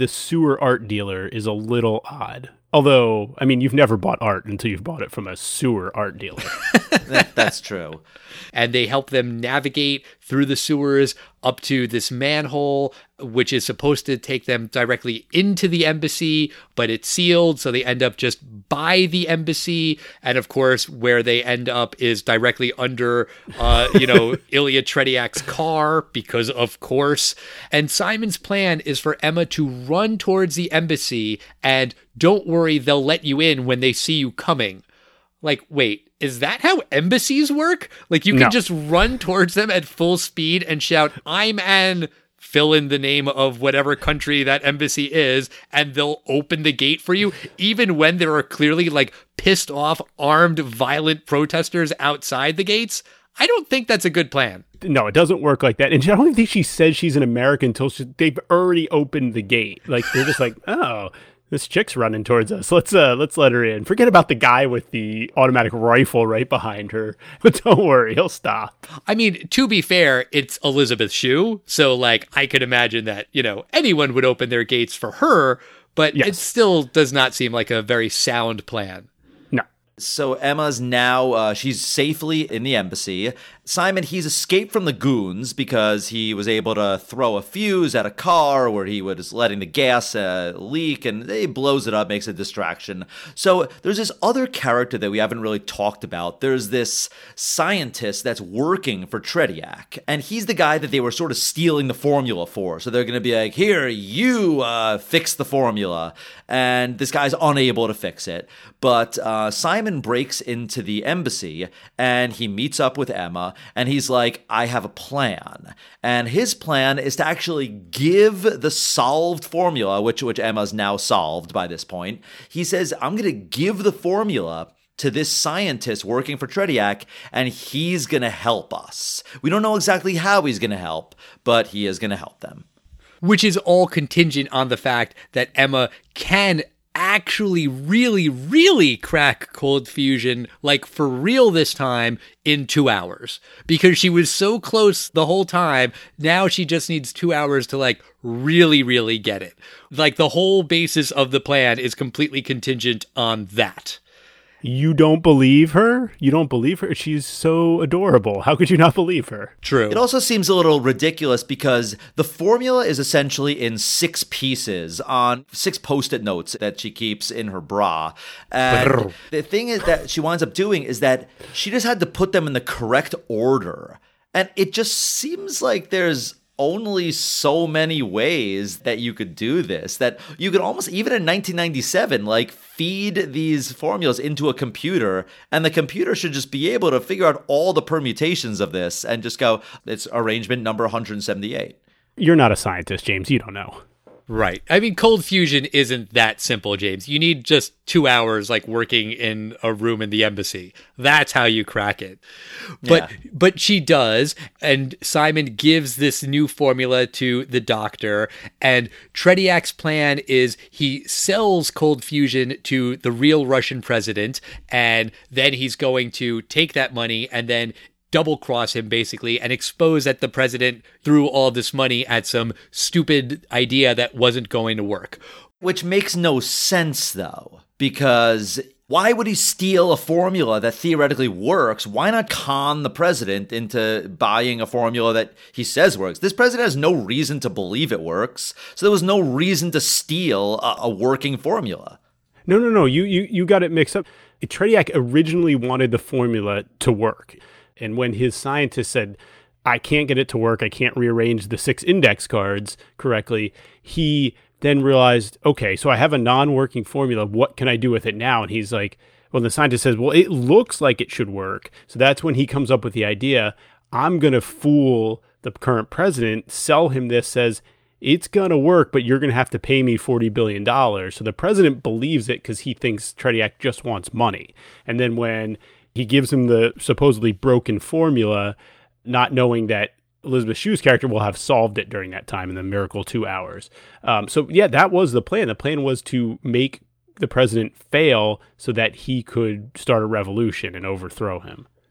the sewer art dealer is a little odd. Although, I mean, you've never bought art until you've bought it from a sewer art dealer. that, that's true. And they help them navigate through the sewers up to this manhole, which is supposed to take them directly into the embassy, but it's sealed, so they end up just by the embassy. And of course, where they end up is directly under, uh, you know, Ilya Tretiak's car, because of course. And Simon's plan is for Emma to run towards the embassy, and don't worry, they'll let you in when they see you coming. Like, wait, is that how embassies work? Like, you can No. just run towards them at full speed and shout, I'm Anne, fill in the name of whatever country that embassy is, and they'll open the gate for you, even when there are clearly, like, pissed off, armed, violent protesters outside the gates? I don't think that's a good plan. No, it doesn't work like that. And I don't even think she says she's an American until she, they've already opened the gate. Like, they're just like, oh, this chick's running towards us. Let's uh, let's let her in. Forget about the guy with the automatic rifle right behind her. But don't worry, he'll stop. I mean, to be fair, it's Elizabeth Shue. So, like, I could imagine that, you know, anyone would open their gates for her, but Yes. it still does not seem like a very sound plan. No. So Emma's now, uh, she's safely in the embassy. Simon, he's escaped from the goons because he was able to throw a fuse at a car where he was letting the gas uh, leak, and he blows it up, makes a distraction. So there's this other character that we haven't really talked about. There's this scientist that's working for Tretiak, and he's the guy that they were sort of stealing the formula for. So they're going to be like, here, you uh, fix the formula. And this guy's unable to fix it. But uh, Simon breaks into the embassy, and he meets up with Emma, and he's like, I have a plan. And his plan is to actually give the solved formula, which, which Emma's now solved by this point. He says, I'm going to give the formula to this scientist working for Tretiak, and he's going to help us. We don't know exactly how he's going to help, but he is going to help them. Which is all contingent on the fact that Emma can actually really, really crack cold fusion, like for real this time, in two hours. Because she was so close the whole time, now she just needs two hours to like really, really get it. Like the whole basis of the plan is completely contingent on that. You don't believe her? You don't believe her? She's so adorable. How could you not believe her? True. It also seems a little ridiculous because the formula is essentially in six pieces on six post-it notes that she keeps in her bra. And the thing is that she winds up doing is that she just had to put them in the correct order. And it just seems like there's only so many ways that you could do this, that you could almost, even in nineteen ninety-seven, like feed these formulas into a computer, and the computer should just be able to figure out all the permutations of this and just go, it's arrangement number one hundred seventy-eight. You're not a scientist, James. You don't know. Right. I mean, cold fusion isn't that simple, James. You need just two hours, like, working in a room in the embassy. That's how you crack it. But Yeah. but she does, and Simon gives this new formula to the doctor, and Tretiak's plan is he sells cold fusion to the real Russian president, and then he's going to take that money and then double cross him basically and expose that the president threw all this money at some stupid idea that wasn't going to work. Which makes no sense, though, because why would he steal a formula that theoretically works? Why not con the president into buying a formula that he says works? This president has no reason to believe it works, so there was no reason to steal a, a working formula. No, no, no. You, you, you got it mixed up. Tretiak originally wanted the formula to work. And when his scientist said, I can't get it to work, I can't rearrange the six index cards correctly, he then realized, okay, so I have a non-working formula. What can I do with it now? And he's like, well, the scientist says, well, it looks like it should work. So that's when he comes up with the idea, I'm going to fool the current president, sell him this, says, it's going to work, but you're going to have to pay me forty billion dollars. So the president believes it because he thinks Tretiak just wants money. And then when he gives him the supposedly broken formula, not knowing that Elizabeth Shue's character will have solved it during that time in the miracle two hours. Um, so, yeah, that was the plan. The plan was to make the president fail so that he could start a revolution and overthrow him.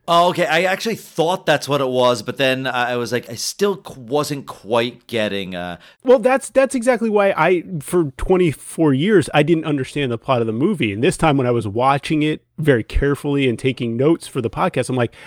Oh, okay. I actually thought that's what it was, but then I was like, I still wasn't quite getting. Uh... Well, that's that's exactly why I, for twenty-four years, I didn't understand the plot of the movie. And this time when I was watching it very carefully and taking notes for the podcast, I'm like,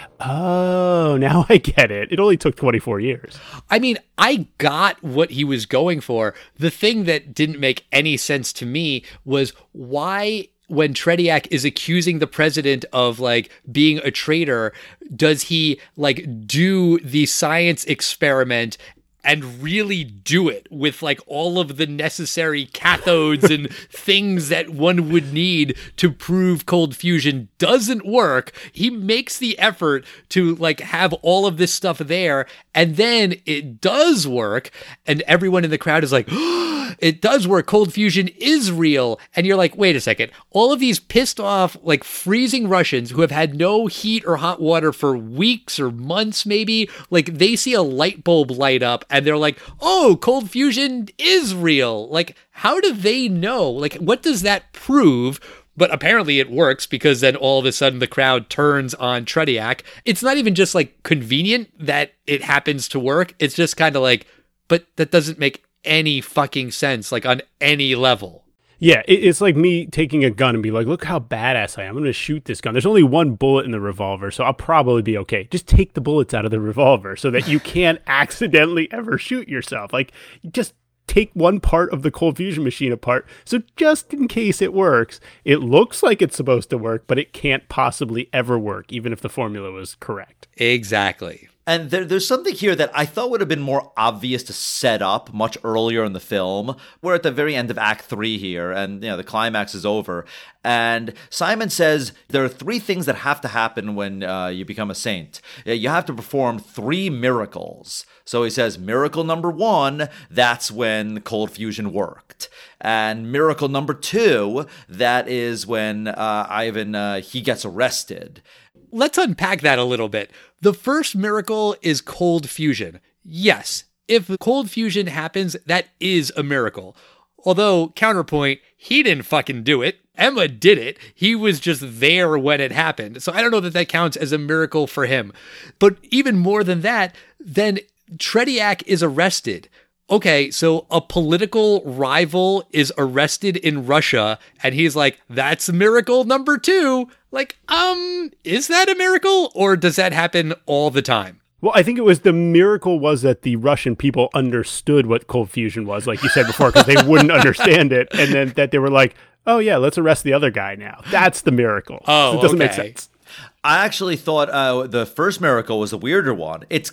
oh, now I get it. It only took twenty-four years. I mean, I got what he was going for. The thing that didn't make any sense to me was why, when Tretiak is accusing the president of like being a traitor, does he like do the science experiment and really do it with like all of the necessary cathodes and things that one would need to prove cold fusion doesn't work? He makes the effort to like have all of this stuff there, and then it does work, and everyone in the crowd is like, oh, it does work. Cold fusion is real. And you're like, wait a second. All of these pissed off, like freezing Russians who have had no heat or hot water for weeks or months, maybe, like they see a light bulb light up and they're like, oh, cold fusion is real. Like, how do they know? Like, what does that prove? But apparently it works, because then all of a sudden the crowd turns on Tretiak. It's not even just like convenient that it happens to work. It's just kind of like, but that doesn't make any fucking sense, like on any level. Yeah, it's like me taking a gun and be like, look how badass I am. I'm going to shoot this gun. There's only one bullet in the revolver, so I'll probably be okay. Just take the bullets out of the revolver so that you can't accidentally ever shoot yourself. Like, just take one part of the cold fusion machine apart. So just in case it works, it looks like it's supposed to work, but it can't possibly ever work, even if the formula was correct. Exactly. And there, there's something here that I thought would have been more obvious to set up much earlier in the film. We're at the very end of Act Three here, and you know the climax is over. And Simon says there are three things that have to happen when uh, you become a saint. You have to perform three miracles. So he says, miracle number one, that's when cold fusion worked. And miracle number two, that is when uh, Ivan, uh, he gets arrested. Let's unpack that a little bit. The first miracle is cold fusion. Yes, if cold fusion happens, that is a miracle. Although, counterpoint, he didn't fucking do it. Emma did it. He was just there when it happened. So I don't know that that counts as a miracle for him. But even more than that, then Tretiak is arrested. Okay, so a political rival is arrested in Russia, and he's like, that's miracle number two. Like, um, is that a miracle, or does that happen all the time? Well, I think it was the miracle was that the Russian people understood what cold fusion was, like you said before, because they wouldn't understand it, and then that they were like, oh yeah, let's arrest the other guy now. That's the miracle. Oh, so it doesn't okay. make sense. I actually thought uh, the first miracle was the weirder one. It's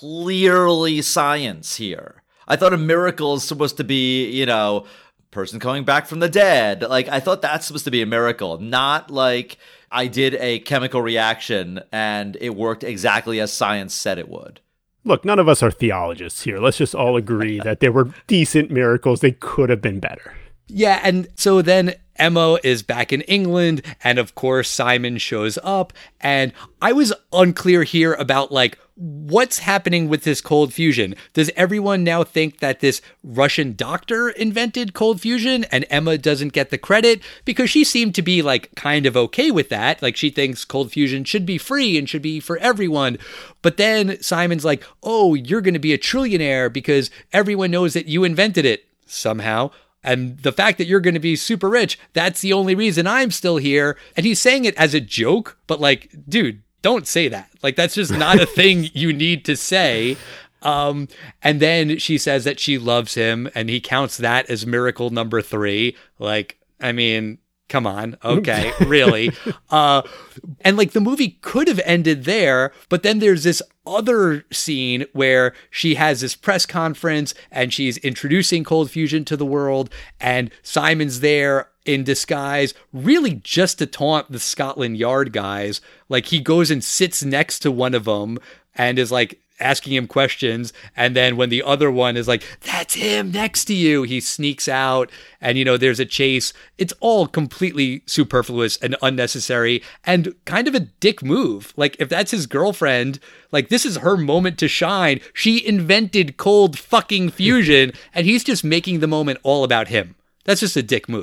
clearly science here. I thought a miracle is supposed to be, you know, person coming back from the dead. Like, I thought that's supposed to be a miracle, not like I did a chemical reaction and it worked exactly as science said it would. Look, none of us are theologists here. Let's just all agree that there were decent miracles. They could have been better. Yeah, and so then Emma is back in England, and of course Simon shows up, and I was unclear here about, like, what's happening with this cold fusion. Does everyone now think that this Russian doctor invented cold fusion, and Emma doesn't get the credit? Because she seemed to be, like, kind of okay with that. Like, she thinks cold fusion should be free and should be for everyone. But then Simon's like, oh, you're going to be a trillionaire because everyone knows that you invented it somehow. And the fact that you're going to be super rich, that's the only reason I'm still here. And he's saying it as a joke, but like, dude, don't say that. Like, that's just not a thing you need to say. Um, and then she says that she loves him, and he counts that as miracle number three. Like, I mean, come on. Okay, really. Uh, and like the movie could have ended there, but then there's this other scene where she has this press conference and she's introducing cold fusion to the world, and Simon's there in disguise, really just to taunt the Scotland Yard guys. Like, he goes and sits next to one of them and is like asking him questions, and then when the other one is like, that's him next to you, he sneaks out, and you know, there's a chase. It's all completely superfluous and unnecessary and kind of a dick move. Like, if that's his girlfriend, like, this is her moment to shine. She invented cold fucking fusion, and he's just making the moment all about him. That's just a dick move.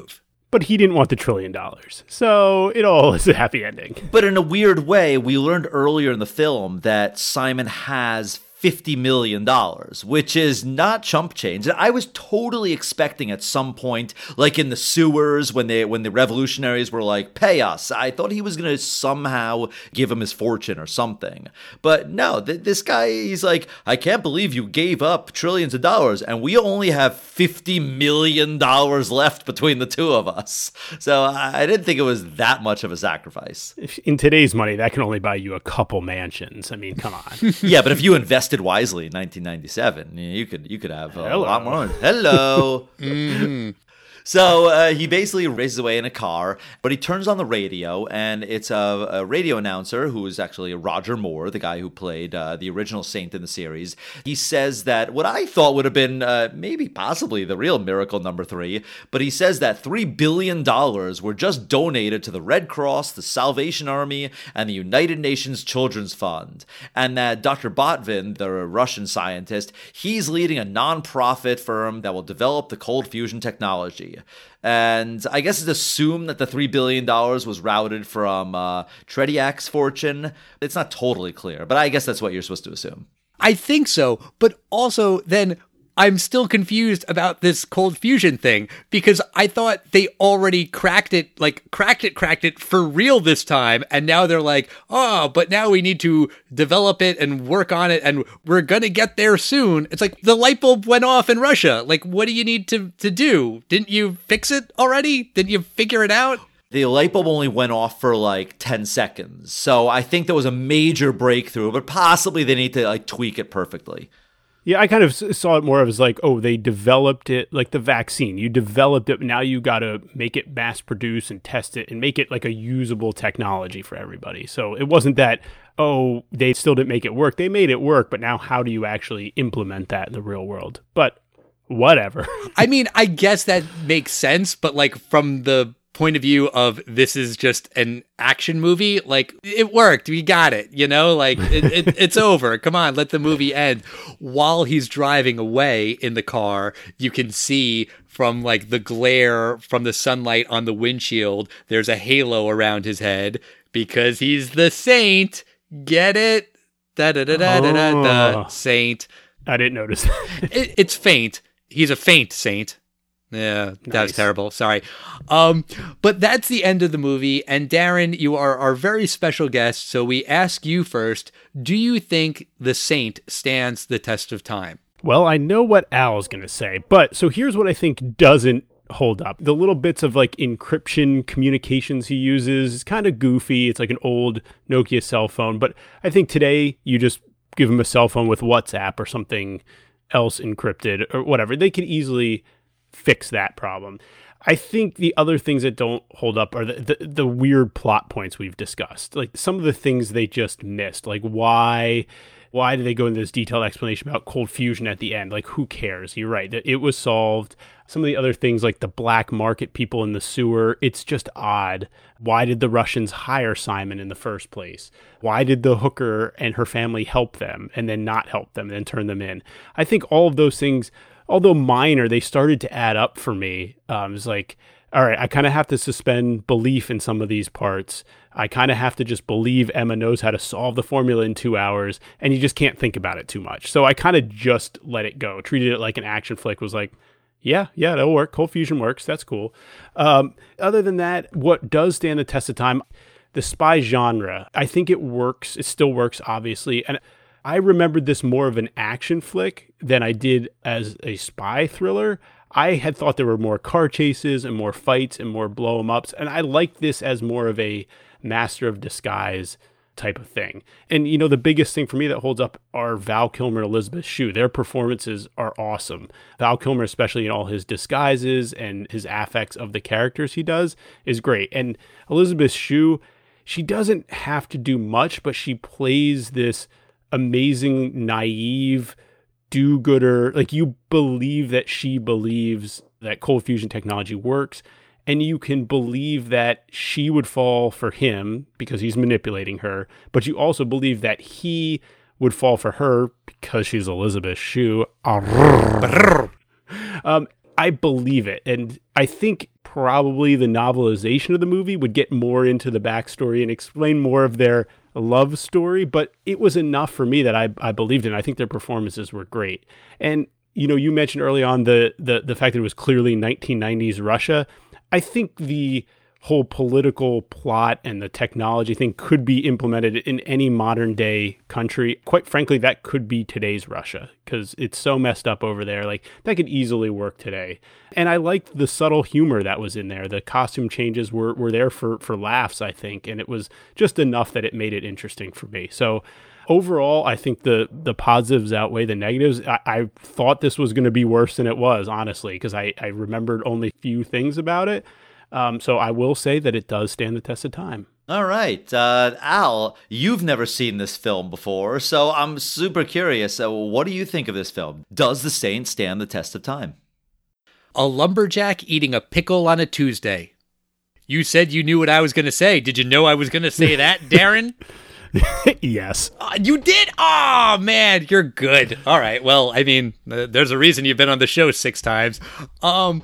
but he didn't want the trillion dollars. So it all is a happy ending. But in a weird way, we learned earlier in the film that Simon has fifty million dollars, which is not chump change. I was totally expecting at some point, like in the sewers, when they when the revolutionaries were like, pay us, I thought he was going to somehow give him his fortune or something. But no, th- this guy, he's like, I can't believe you gave up trillions of dollars, and we only have fifty million dollars left between the two of us. So I, I didn't think it was that much of a sacrifice. In today's money, that can only buy you a couple mansions. I mean, come on. Yeah, but if you invested wisely in nineteen ninety-seven, you could you could have a Hello. lot more. Hello. Mm. So uh, he basically races away in a car, but he turns on the radio, and it's a, a radio announcer who is actually Roger Moore, the guy who played uh, the original Saint in the series. He says that what I thought would have been uh, maybe possibly the real miracle number three, but he says that three billion dollars were just donated to the Red Cross, the Salvation Army, and the United Nations Children's Fund, and that Doctor Botvin, the Russian scientist, he's leading a non-profit firm that will develop the cold fusion technology. And I guess it's assumed that the three billion dollars was routed from uh, Trediak's fortune. It's not totally clear, but I guess that's what you're supposed to assume. I think so, but also then I'm still confused about this cold fusion thing, because I thought they already cracked it, like cracked it, cracked it for real this time. And now they're like, oh, but now we need to develop it and work on it, and we're going to get there soon. It's like the light bulb went off in Russia. Like, what do you need to, to do? Didn't you fix it already? Didn't you figure it out? The light bulb only went off for like ten seconds. So I think there was a major breakthrough, but possibly they need to like tweak it perfectly. Yeah, I kind of saw it more as like, oh, they developed it like the vaccine. You developed it, now you got to make it mass produce and test it and make it like a usable technology for everybody. So it wasn't that, oh, they still didn't make it work. They made it work, but now how do you actually implement that in the real world? But whatever. I mean, I guess that makes sense, but like from the point of view of this is just an action movie, like it worked, we got it, you know, like it, it, it's over, come on, let the movie end. While he's driving away in the car, you can see from like the glare from the sunlight on the windshield, there's a halo around his head because he's the Saint. Get it? Da da da da da da da. Saint. I didn't notice that. it, it's faint. He's a faint saint. Yeah, that nice. was terrible. Sorry. Um, but that's the end of the movie. And Darren, you are our very special guest. So we ask you first, do you think The Saint stands the test of time? Well, I know what Al's going to say, but so here's what I think doesn't hold up. The little bits of like encryption communications he uses is kind of goofy. It's like an old Nokia cell phone. But I think today you just give him a cell phone with WhatsApp or something else encrypted or whatever. They could easily fix that problem. I think the other things that don't hold up are the, the the weird plot points we've discussed. Like some of the things they just missed. Like why why did they go into this detailed explanation about cold fusion at the end? Like who cares? You're right. It was solved. Some of the other things like the black market people in the sewer, it's just odd. Why did the Russians hire Simon in the first place? Why did the hooker and her family help them and then not help them and then turn them in? I think all of those things, although minor, they started to add up for me. Um, it's like, all right, I kind of have to suspend belief in some of these parts. I kind of have to just believe Emma knows how to solve the formula in two hours, and you just can't think about it too much. So I kind of just let it go, treated it like an action flick, was like, yeah, yeah, that'll work. Cold fusion works. That's cool. Um, other than that, what does stand the test of time, the spy genre, I think it works. It still works, obviously. And I remembered this more of an action flick than I did as a spy thriller. I had thought there were more car chases and more fights and more blow 'em ups. And I liked this as more of a master of disguise type of thing. And, you know, the biggest thing for me that holds up are Val Kilmer and Elizabeth Shue. Their performances are awesome. Val Kilmer, especially in all his disguises and his affects of the characters he does, is great. And Elizabeth Shue, she doesn't have to do much, but she plays this amazing, naive, do-gooder. Like, you believe that she believes that cold fusion technology works, and you can believe that she would fall for him because he's manipulating her, but you also believe that he would fall for her because she's Elizabeth Shue. Um, I believe it, and I think probably the novelization of the movie would get more into the backstory and explain more of their love story, but it was enough for me that I, I believed in. I think their performances were great. And, you know, you mentioned early on the, the, the fact that it was clearly nineteen nineties Russia. I think the whole political plot and the technology thing could be implemented in any modern day country. Quite frankly, that could be today's Russia because it's so messed up over there. Like that could easily work today. And I liked the subtle humor that was in there. The costume changes were, were there for, for laughs, I think. And it was just enough that it made it interesting for me. So overall, I think the, the positives outweigh the negatives. I, I thought this was going to be worse than it was, honestly, because I, I remembered only a few things about it. Um, so I will say that it does stand the test of time. All right. Uh, Al, you've never seen this film before, so I'm super curious. Uh, what do you think of this film? Does The Saint stand the test of time? A lumberjack eating a pickle on a Tuesday. You said you knew what I was going to say. Did you know I was going to say that, Darren? Yes. Uh, you did? Oh, man, you're good. All right. Well, I mean, uh, there's a reason you've been on the show six times. Um,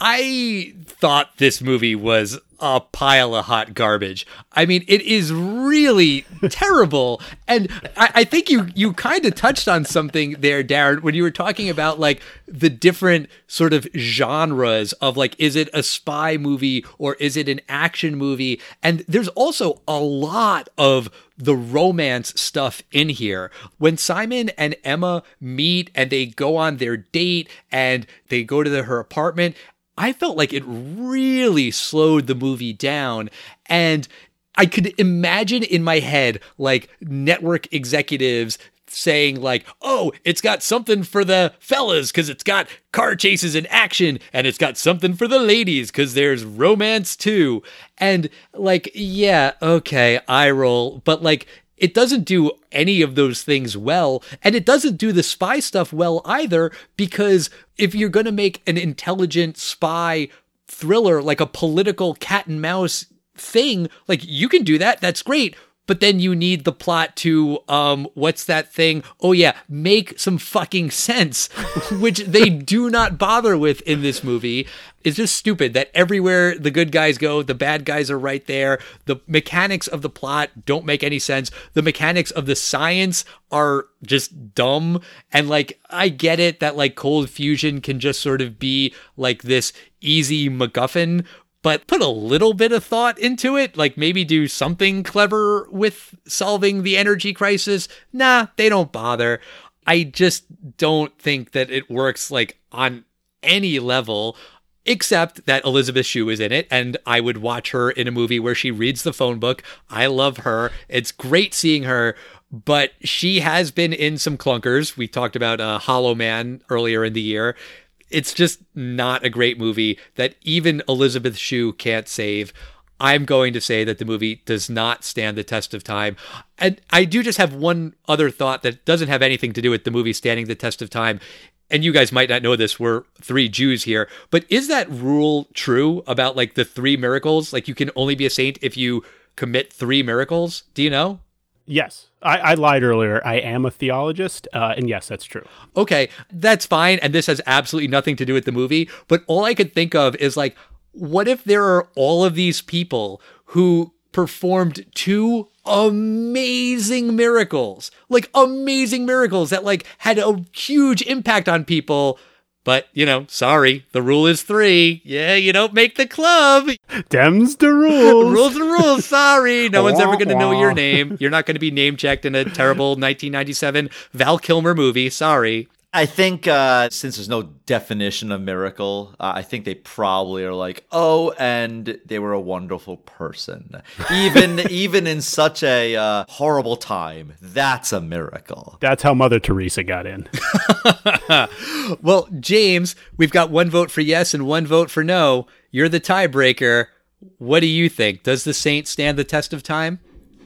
I thought this movie was a pile of hot garbage. I mean, it is really terrible. And I, I think you you kind of touched on something there, Darren, when you were talking about like the different sort of genres of like, is it a spy movie or is it an action movie? And there's also a lot of the romance stuff in here. When Simon and Emma meet and they go on their date and they go to the, her apartment, I felt like it really slowed the movie down. And I could imagine in my head, like network executives saying like, oh, it's got something for the fellas because it's got car chases and action, and it's got something for the ladies because there's romance too. And like, yeah, okay, eye roll. But like, it doesn't do any of those things well, and it doesn't do the spy stuff well either, because if you're going to make an intelligent spy thriller, like a political cat and mouse thing, like you can do that. That's great. But then you need the plot to, um, what's that thing? Oh yeah, make some fucking sense, which they do not bother with in this movie. It's just stupid that everywhere the good guys go, the bad guys are right there. The mechanics of the plot don't make any sense. The mechanics of the science are just dumb. And like, I get it that like cold fusion can just sort of be like this easy MacGuffin, but put a little bit of thought into it, like maybe do something clever with solving the energy crisis. Nah, they don't bother. I just don't think that it works like on any level, except that Elizabeth Shue is in it, and I would watch her in a movie where she reads the phone book. I love her. It's great seeing her, but she has been in some clunkers. We talked about uh, Hollow Man earlier in the year. It's just not a great movie that even Elizabeth Shue can't save. I'm going to say that the movie does not stand the test of time. And I do just have one other thought that doesn't have anything to do with the movie standing the test of time. And you guys might not know this, we're three Jews here, but is that rule true about like the three miracles? Like you can only be a saint if you commit three miracles? Do you know? Yes. I, I lied earlier. I am a theologist, uh, and yes, that's true. Okay, that's fine, and this has absolutely nothing to do with the movie, but all I could think of is like, what if there are all of these people who performed two amazing miracles, like amazing miracles that like had a huge impact on people, but, you know, sorry, the rule is three. Yeah, you don't make the club. Dems the rules. Rules the rules. Sorry. No one's ever going to know your name. You're not going to be name checked in a terrible nineteen ninety-seven Val Kilmer movie. Sorry. I think uh, since there's no definition of miracle, uh, I think they probably are like, oh, and they were a wonderful person. Even even in such a uh, horrible time, that's a miracle. That's how Mother Teresa got in. Well, James, we've got one vote for yes and one vote for no. You're the tiebreaker. What do you think? Does The Saint stand the test of time?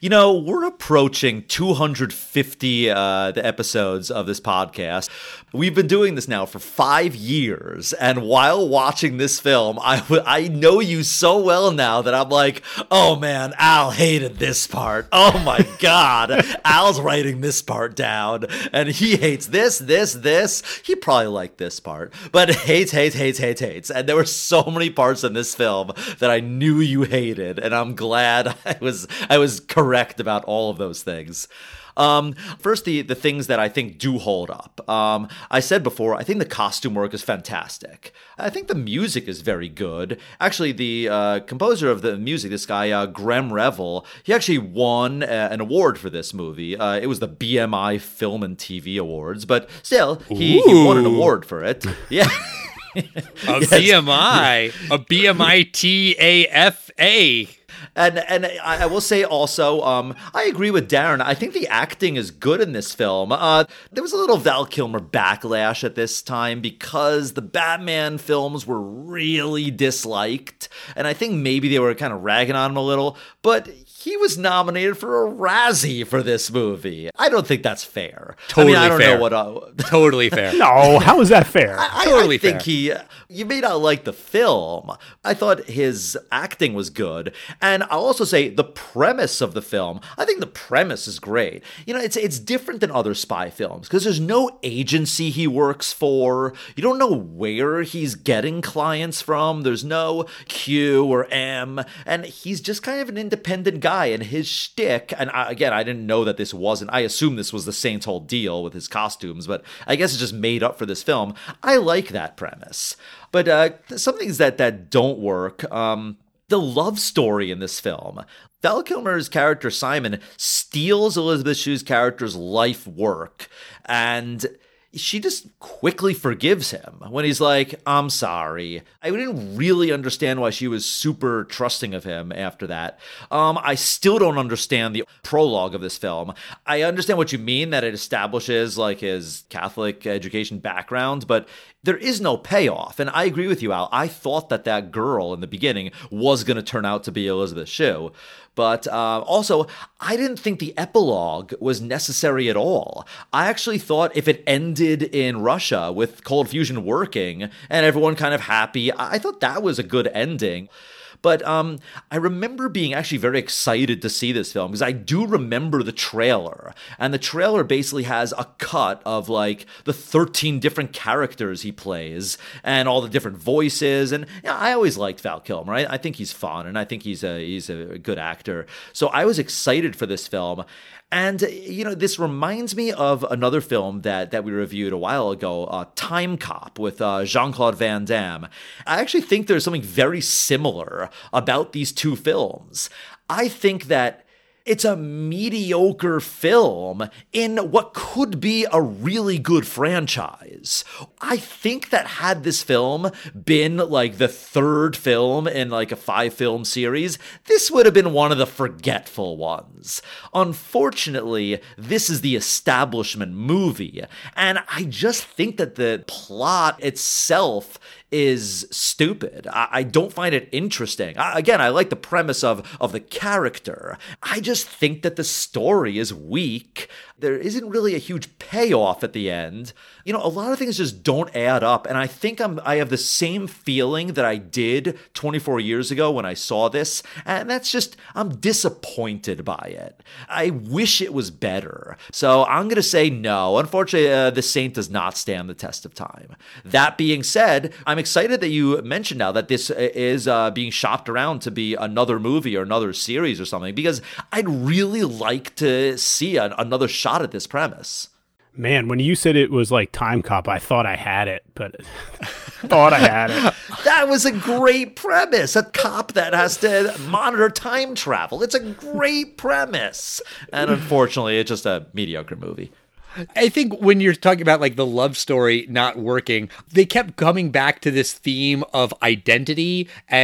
You know, we're approaching two hundred fifty uh, the episodes of this podcast. We've been doing this now for five years, and while watching this film, I, w- I know you so well now that I'm like, oh man, Al hated this part. Oh my God, Al's writing this part down, and he hates this, this, this. He probably liked this part, but hates, hates, hates, hates, hates. And there were so many parts in this film that I knew you hated, and I'm glad I was I was correct about all of those things. Um, first, the, the things that I think do hold up. Um, I said before, I think the costume work is fantastic. I think the music is very good. Actually, the uh, composer of the music, this guy, uh, Graham Revel, he actually won a, an award for this movie. Uh, it was the B M I Film and T V Awards, but still, he, he won an award for it. Yeah. A Yes. B M I, a B M I T A F A. And and I, I will say also, um, I agree with Darren. I think the acting is good in this film. Uh, there was a little Val Kilmer backlash at this time because the Batman films were really disliked. And I think maybe they were kind of ragging on him a little. But he was nominated for a Razzie for this movie. I don't think that's fair. Totally I mean, I don't fair. know what... Uh, Totally fair. No, how is that fair? I, Totally I think fair. he, you may not like the film. I thought his acting was good. And I'll also say the premise of the film, I think the premise is great. You know, it's it's different than other spy films because there's no agency he works for. You don't know where he's getting clients from. There's no Q or M. And he's just kind of an independent guy. And his shtick, and I, again, I didn't know that this wasn't, I assume this was the Saints' whole deal with his costumes, but I guess it's just made up for this film. I like that premise. But uh, some things that, that don't work, um, the love story in this film. Val Kilmer's character, Simon, steals Elizabeth Shue's character's life work, and she just quickly forgives him when he's like, I'm sorry. I didn't really understand why she was super trusting of him after that. Um, I still don't understand the prologue of this film. I understand what you mean, that it establishes like his Catholic education background, but there is no payoff. And I agree with you, Al. I thought that that girl in the beginning was going to turn out to be Elizabeth Shue. But uh, also, I didn't think the epilogue was necessary at all. I actually thought if it ended in Russia with Cold Fusion working and everyone kind of happy, I thought that was a good ending. But um, I remember being actually very excited to see this film because I do remember the trailer. And the trailer basically has a cut of like the thirteen different characters he plays and all the different voices. And you know, I always liked Val Kilmer. I, I think he's fun and I think he's a, he's a good actor. So I was excited for this film. And, you know, this reminds me of another film that, that we reviewed a while ago, uh, Time Cop with uh, Jean-Claude Van Damme. I actually think there's something very similar about these two films. I think that it's a mediocre film in what could be a really good franchise. I think that had this film been like the third film in like a five film series, this would have been one of the forgetful ones. Unfortunately, this is the establishment movie, and I just think that the plot itself is stupid. I, I don't find it interesting. I, again, I like the premise of, of the character. I just think that the story is weak. There isn't really a huge payoff at the end. You know, a lot of things just don't add up. And I think I'm, I have the same feeling that I did twenty-four years ago when I saw this. And that's just, I'm disappointed by it. I wish it was better. So I'm going to say no. Unfortunately, uh, The Saint does not stand the test of time. That being said, I'm excited that you mentioned now that this is uh, being shopped around to be another movie or another series or something, because I'd really like to see an, another shot at this premise. Man, when you said it was like Time Cop, I thought I had it, but thought I had it. That was a great premise. A cop that has to monitor time travel. It's a great premise. And unfortunately, it's just a mediocre movie. I think when you're talking about like the love story not working, they kept coming back to this theme of identity and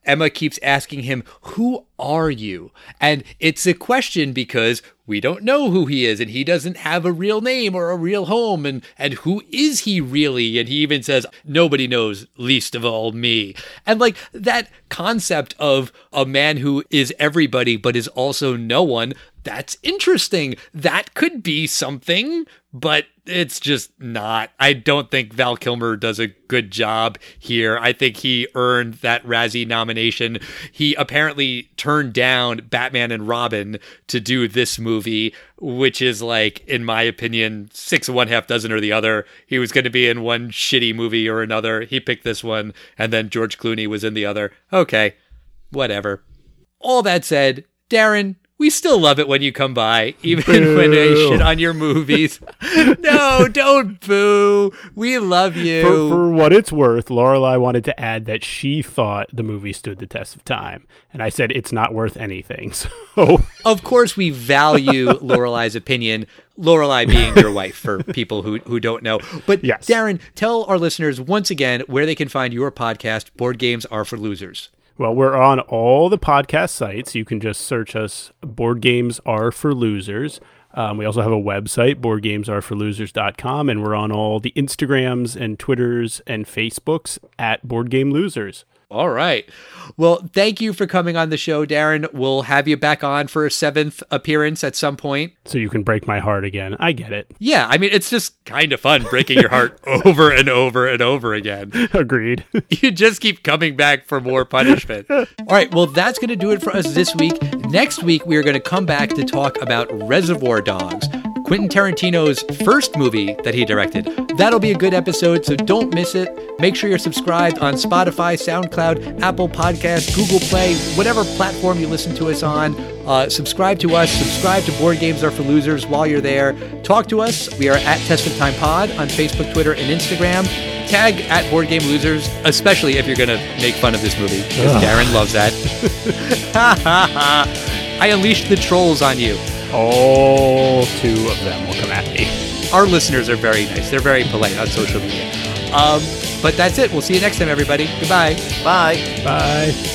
Emma keeps asking him, who are you? And it's a question because we don't know who he is, and he doesn't have a real name or a real home. And, and who is he really? And he even says, nobody knows, least of all me. And like that concept of a man who is everybody but is also no one, that's interesting. That could be something, but it's just not. I don't think Val Kilmer does a good job here. I think he earned that Razzie nomination. He apparently turned down Batman and Robin to do this movie, which is like, in my opinion, six of one, half dozen or the other. He was going to be in one shitty movie or another. He picked this one, and then George Clooney was in the other. Okay, whatever. All that said, Darren, we still love it when you come by, even boo. When I shit on your movies. No, don't boo. We love you. For, for what it's worth, Lorelai wanted to add that she thought the movie stood the test of time. And I said it's not worth anything. So, of course, we value Lorelai's opinion. Lorelai being your wife, for people who, who don't know. But yes. Darren, tell our listeners once again where they can find your podcast, Board Games Are for Losers. Well, we're on all the podcast sites. You can just search us, Board Games Are for Losers. Um, we also have a website, board games are for losers dot com, and we're on all the Instagrams and Twitters and Facebooks at Board Game Losers. All right. Well, thank you for coming on the show, Darren. We'll have you back on for a seventh appearance at some point. So you can break my heart again. I get it. Yeah, I mean, it's just kind of fun breaking your heart over and over and over again. Agreed. You just keep coming back for more punishment. All right, well, that's going to do it for us this week. Next week, we are going to come back to talk about Reservoir Dogs, Quentin Tarantino's first movie that he directed. That'll be a good episode, so don't miss it. Make sure you're subscribed on Spotify, SoundCloud, Apple Podcasts, Google Play, whatever platform you listen to us on. Uh, subscribe to us. Subscribe to Board Games Are for Losers while you're there. Talk to us. We are at Test of Time Pod on Facebook, Twitter, and Instagram. Tag at Board Game Losers, especially if you're going to make fun of this movie, because Darren loves that. I unleashed the trolls on you. All two of them will come at me. Our listeners are very nice. They're very polite on social media. Um, but that's it. We'll see you next time, everybody. Goodbye. Bye. Bye.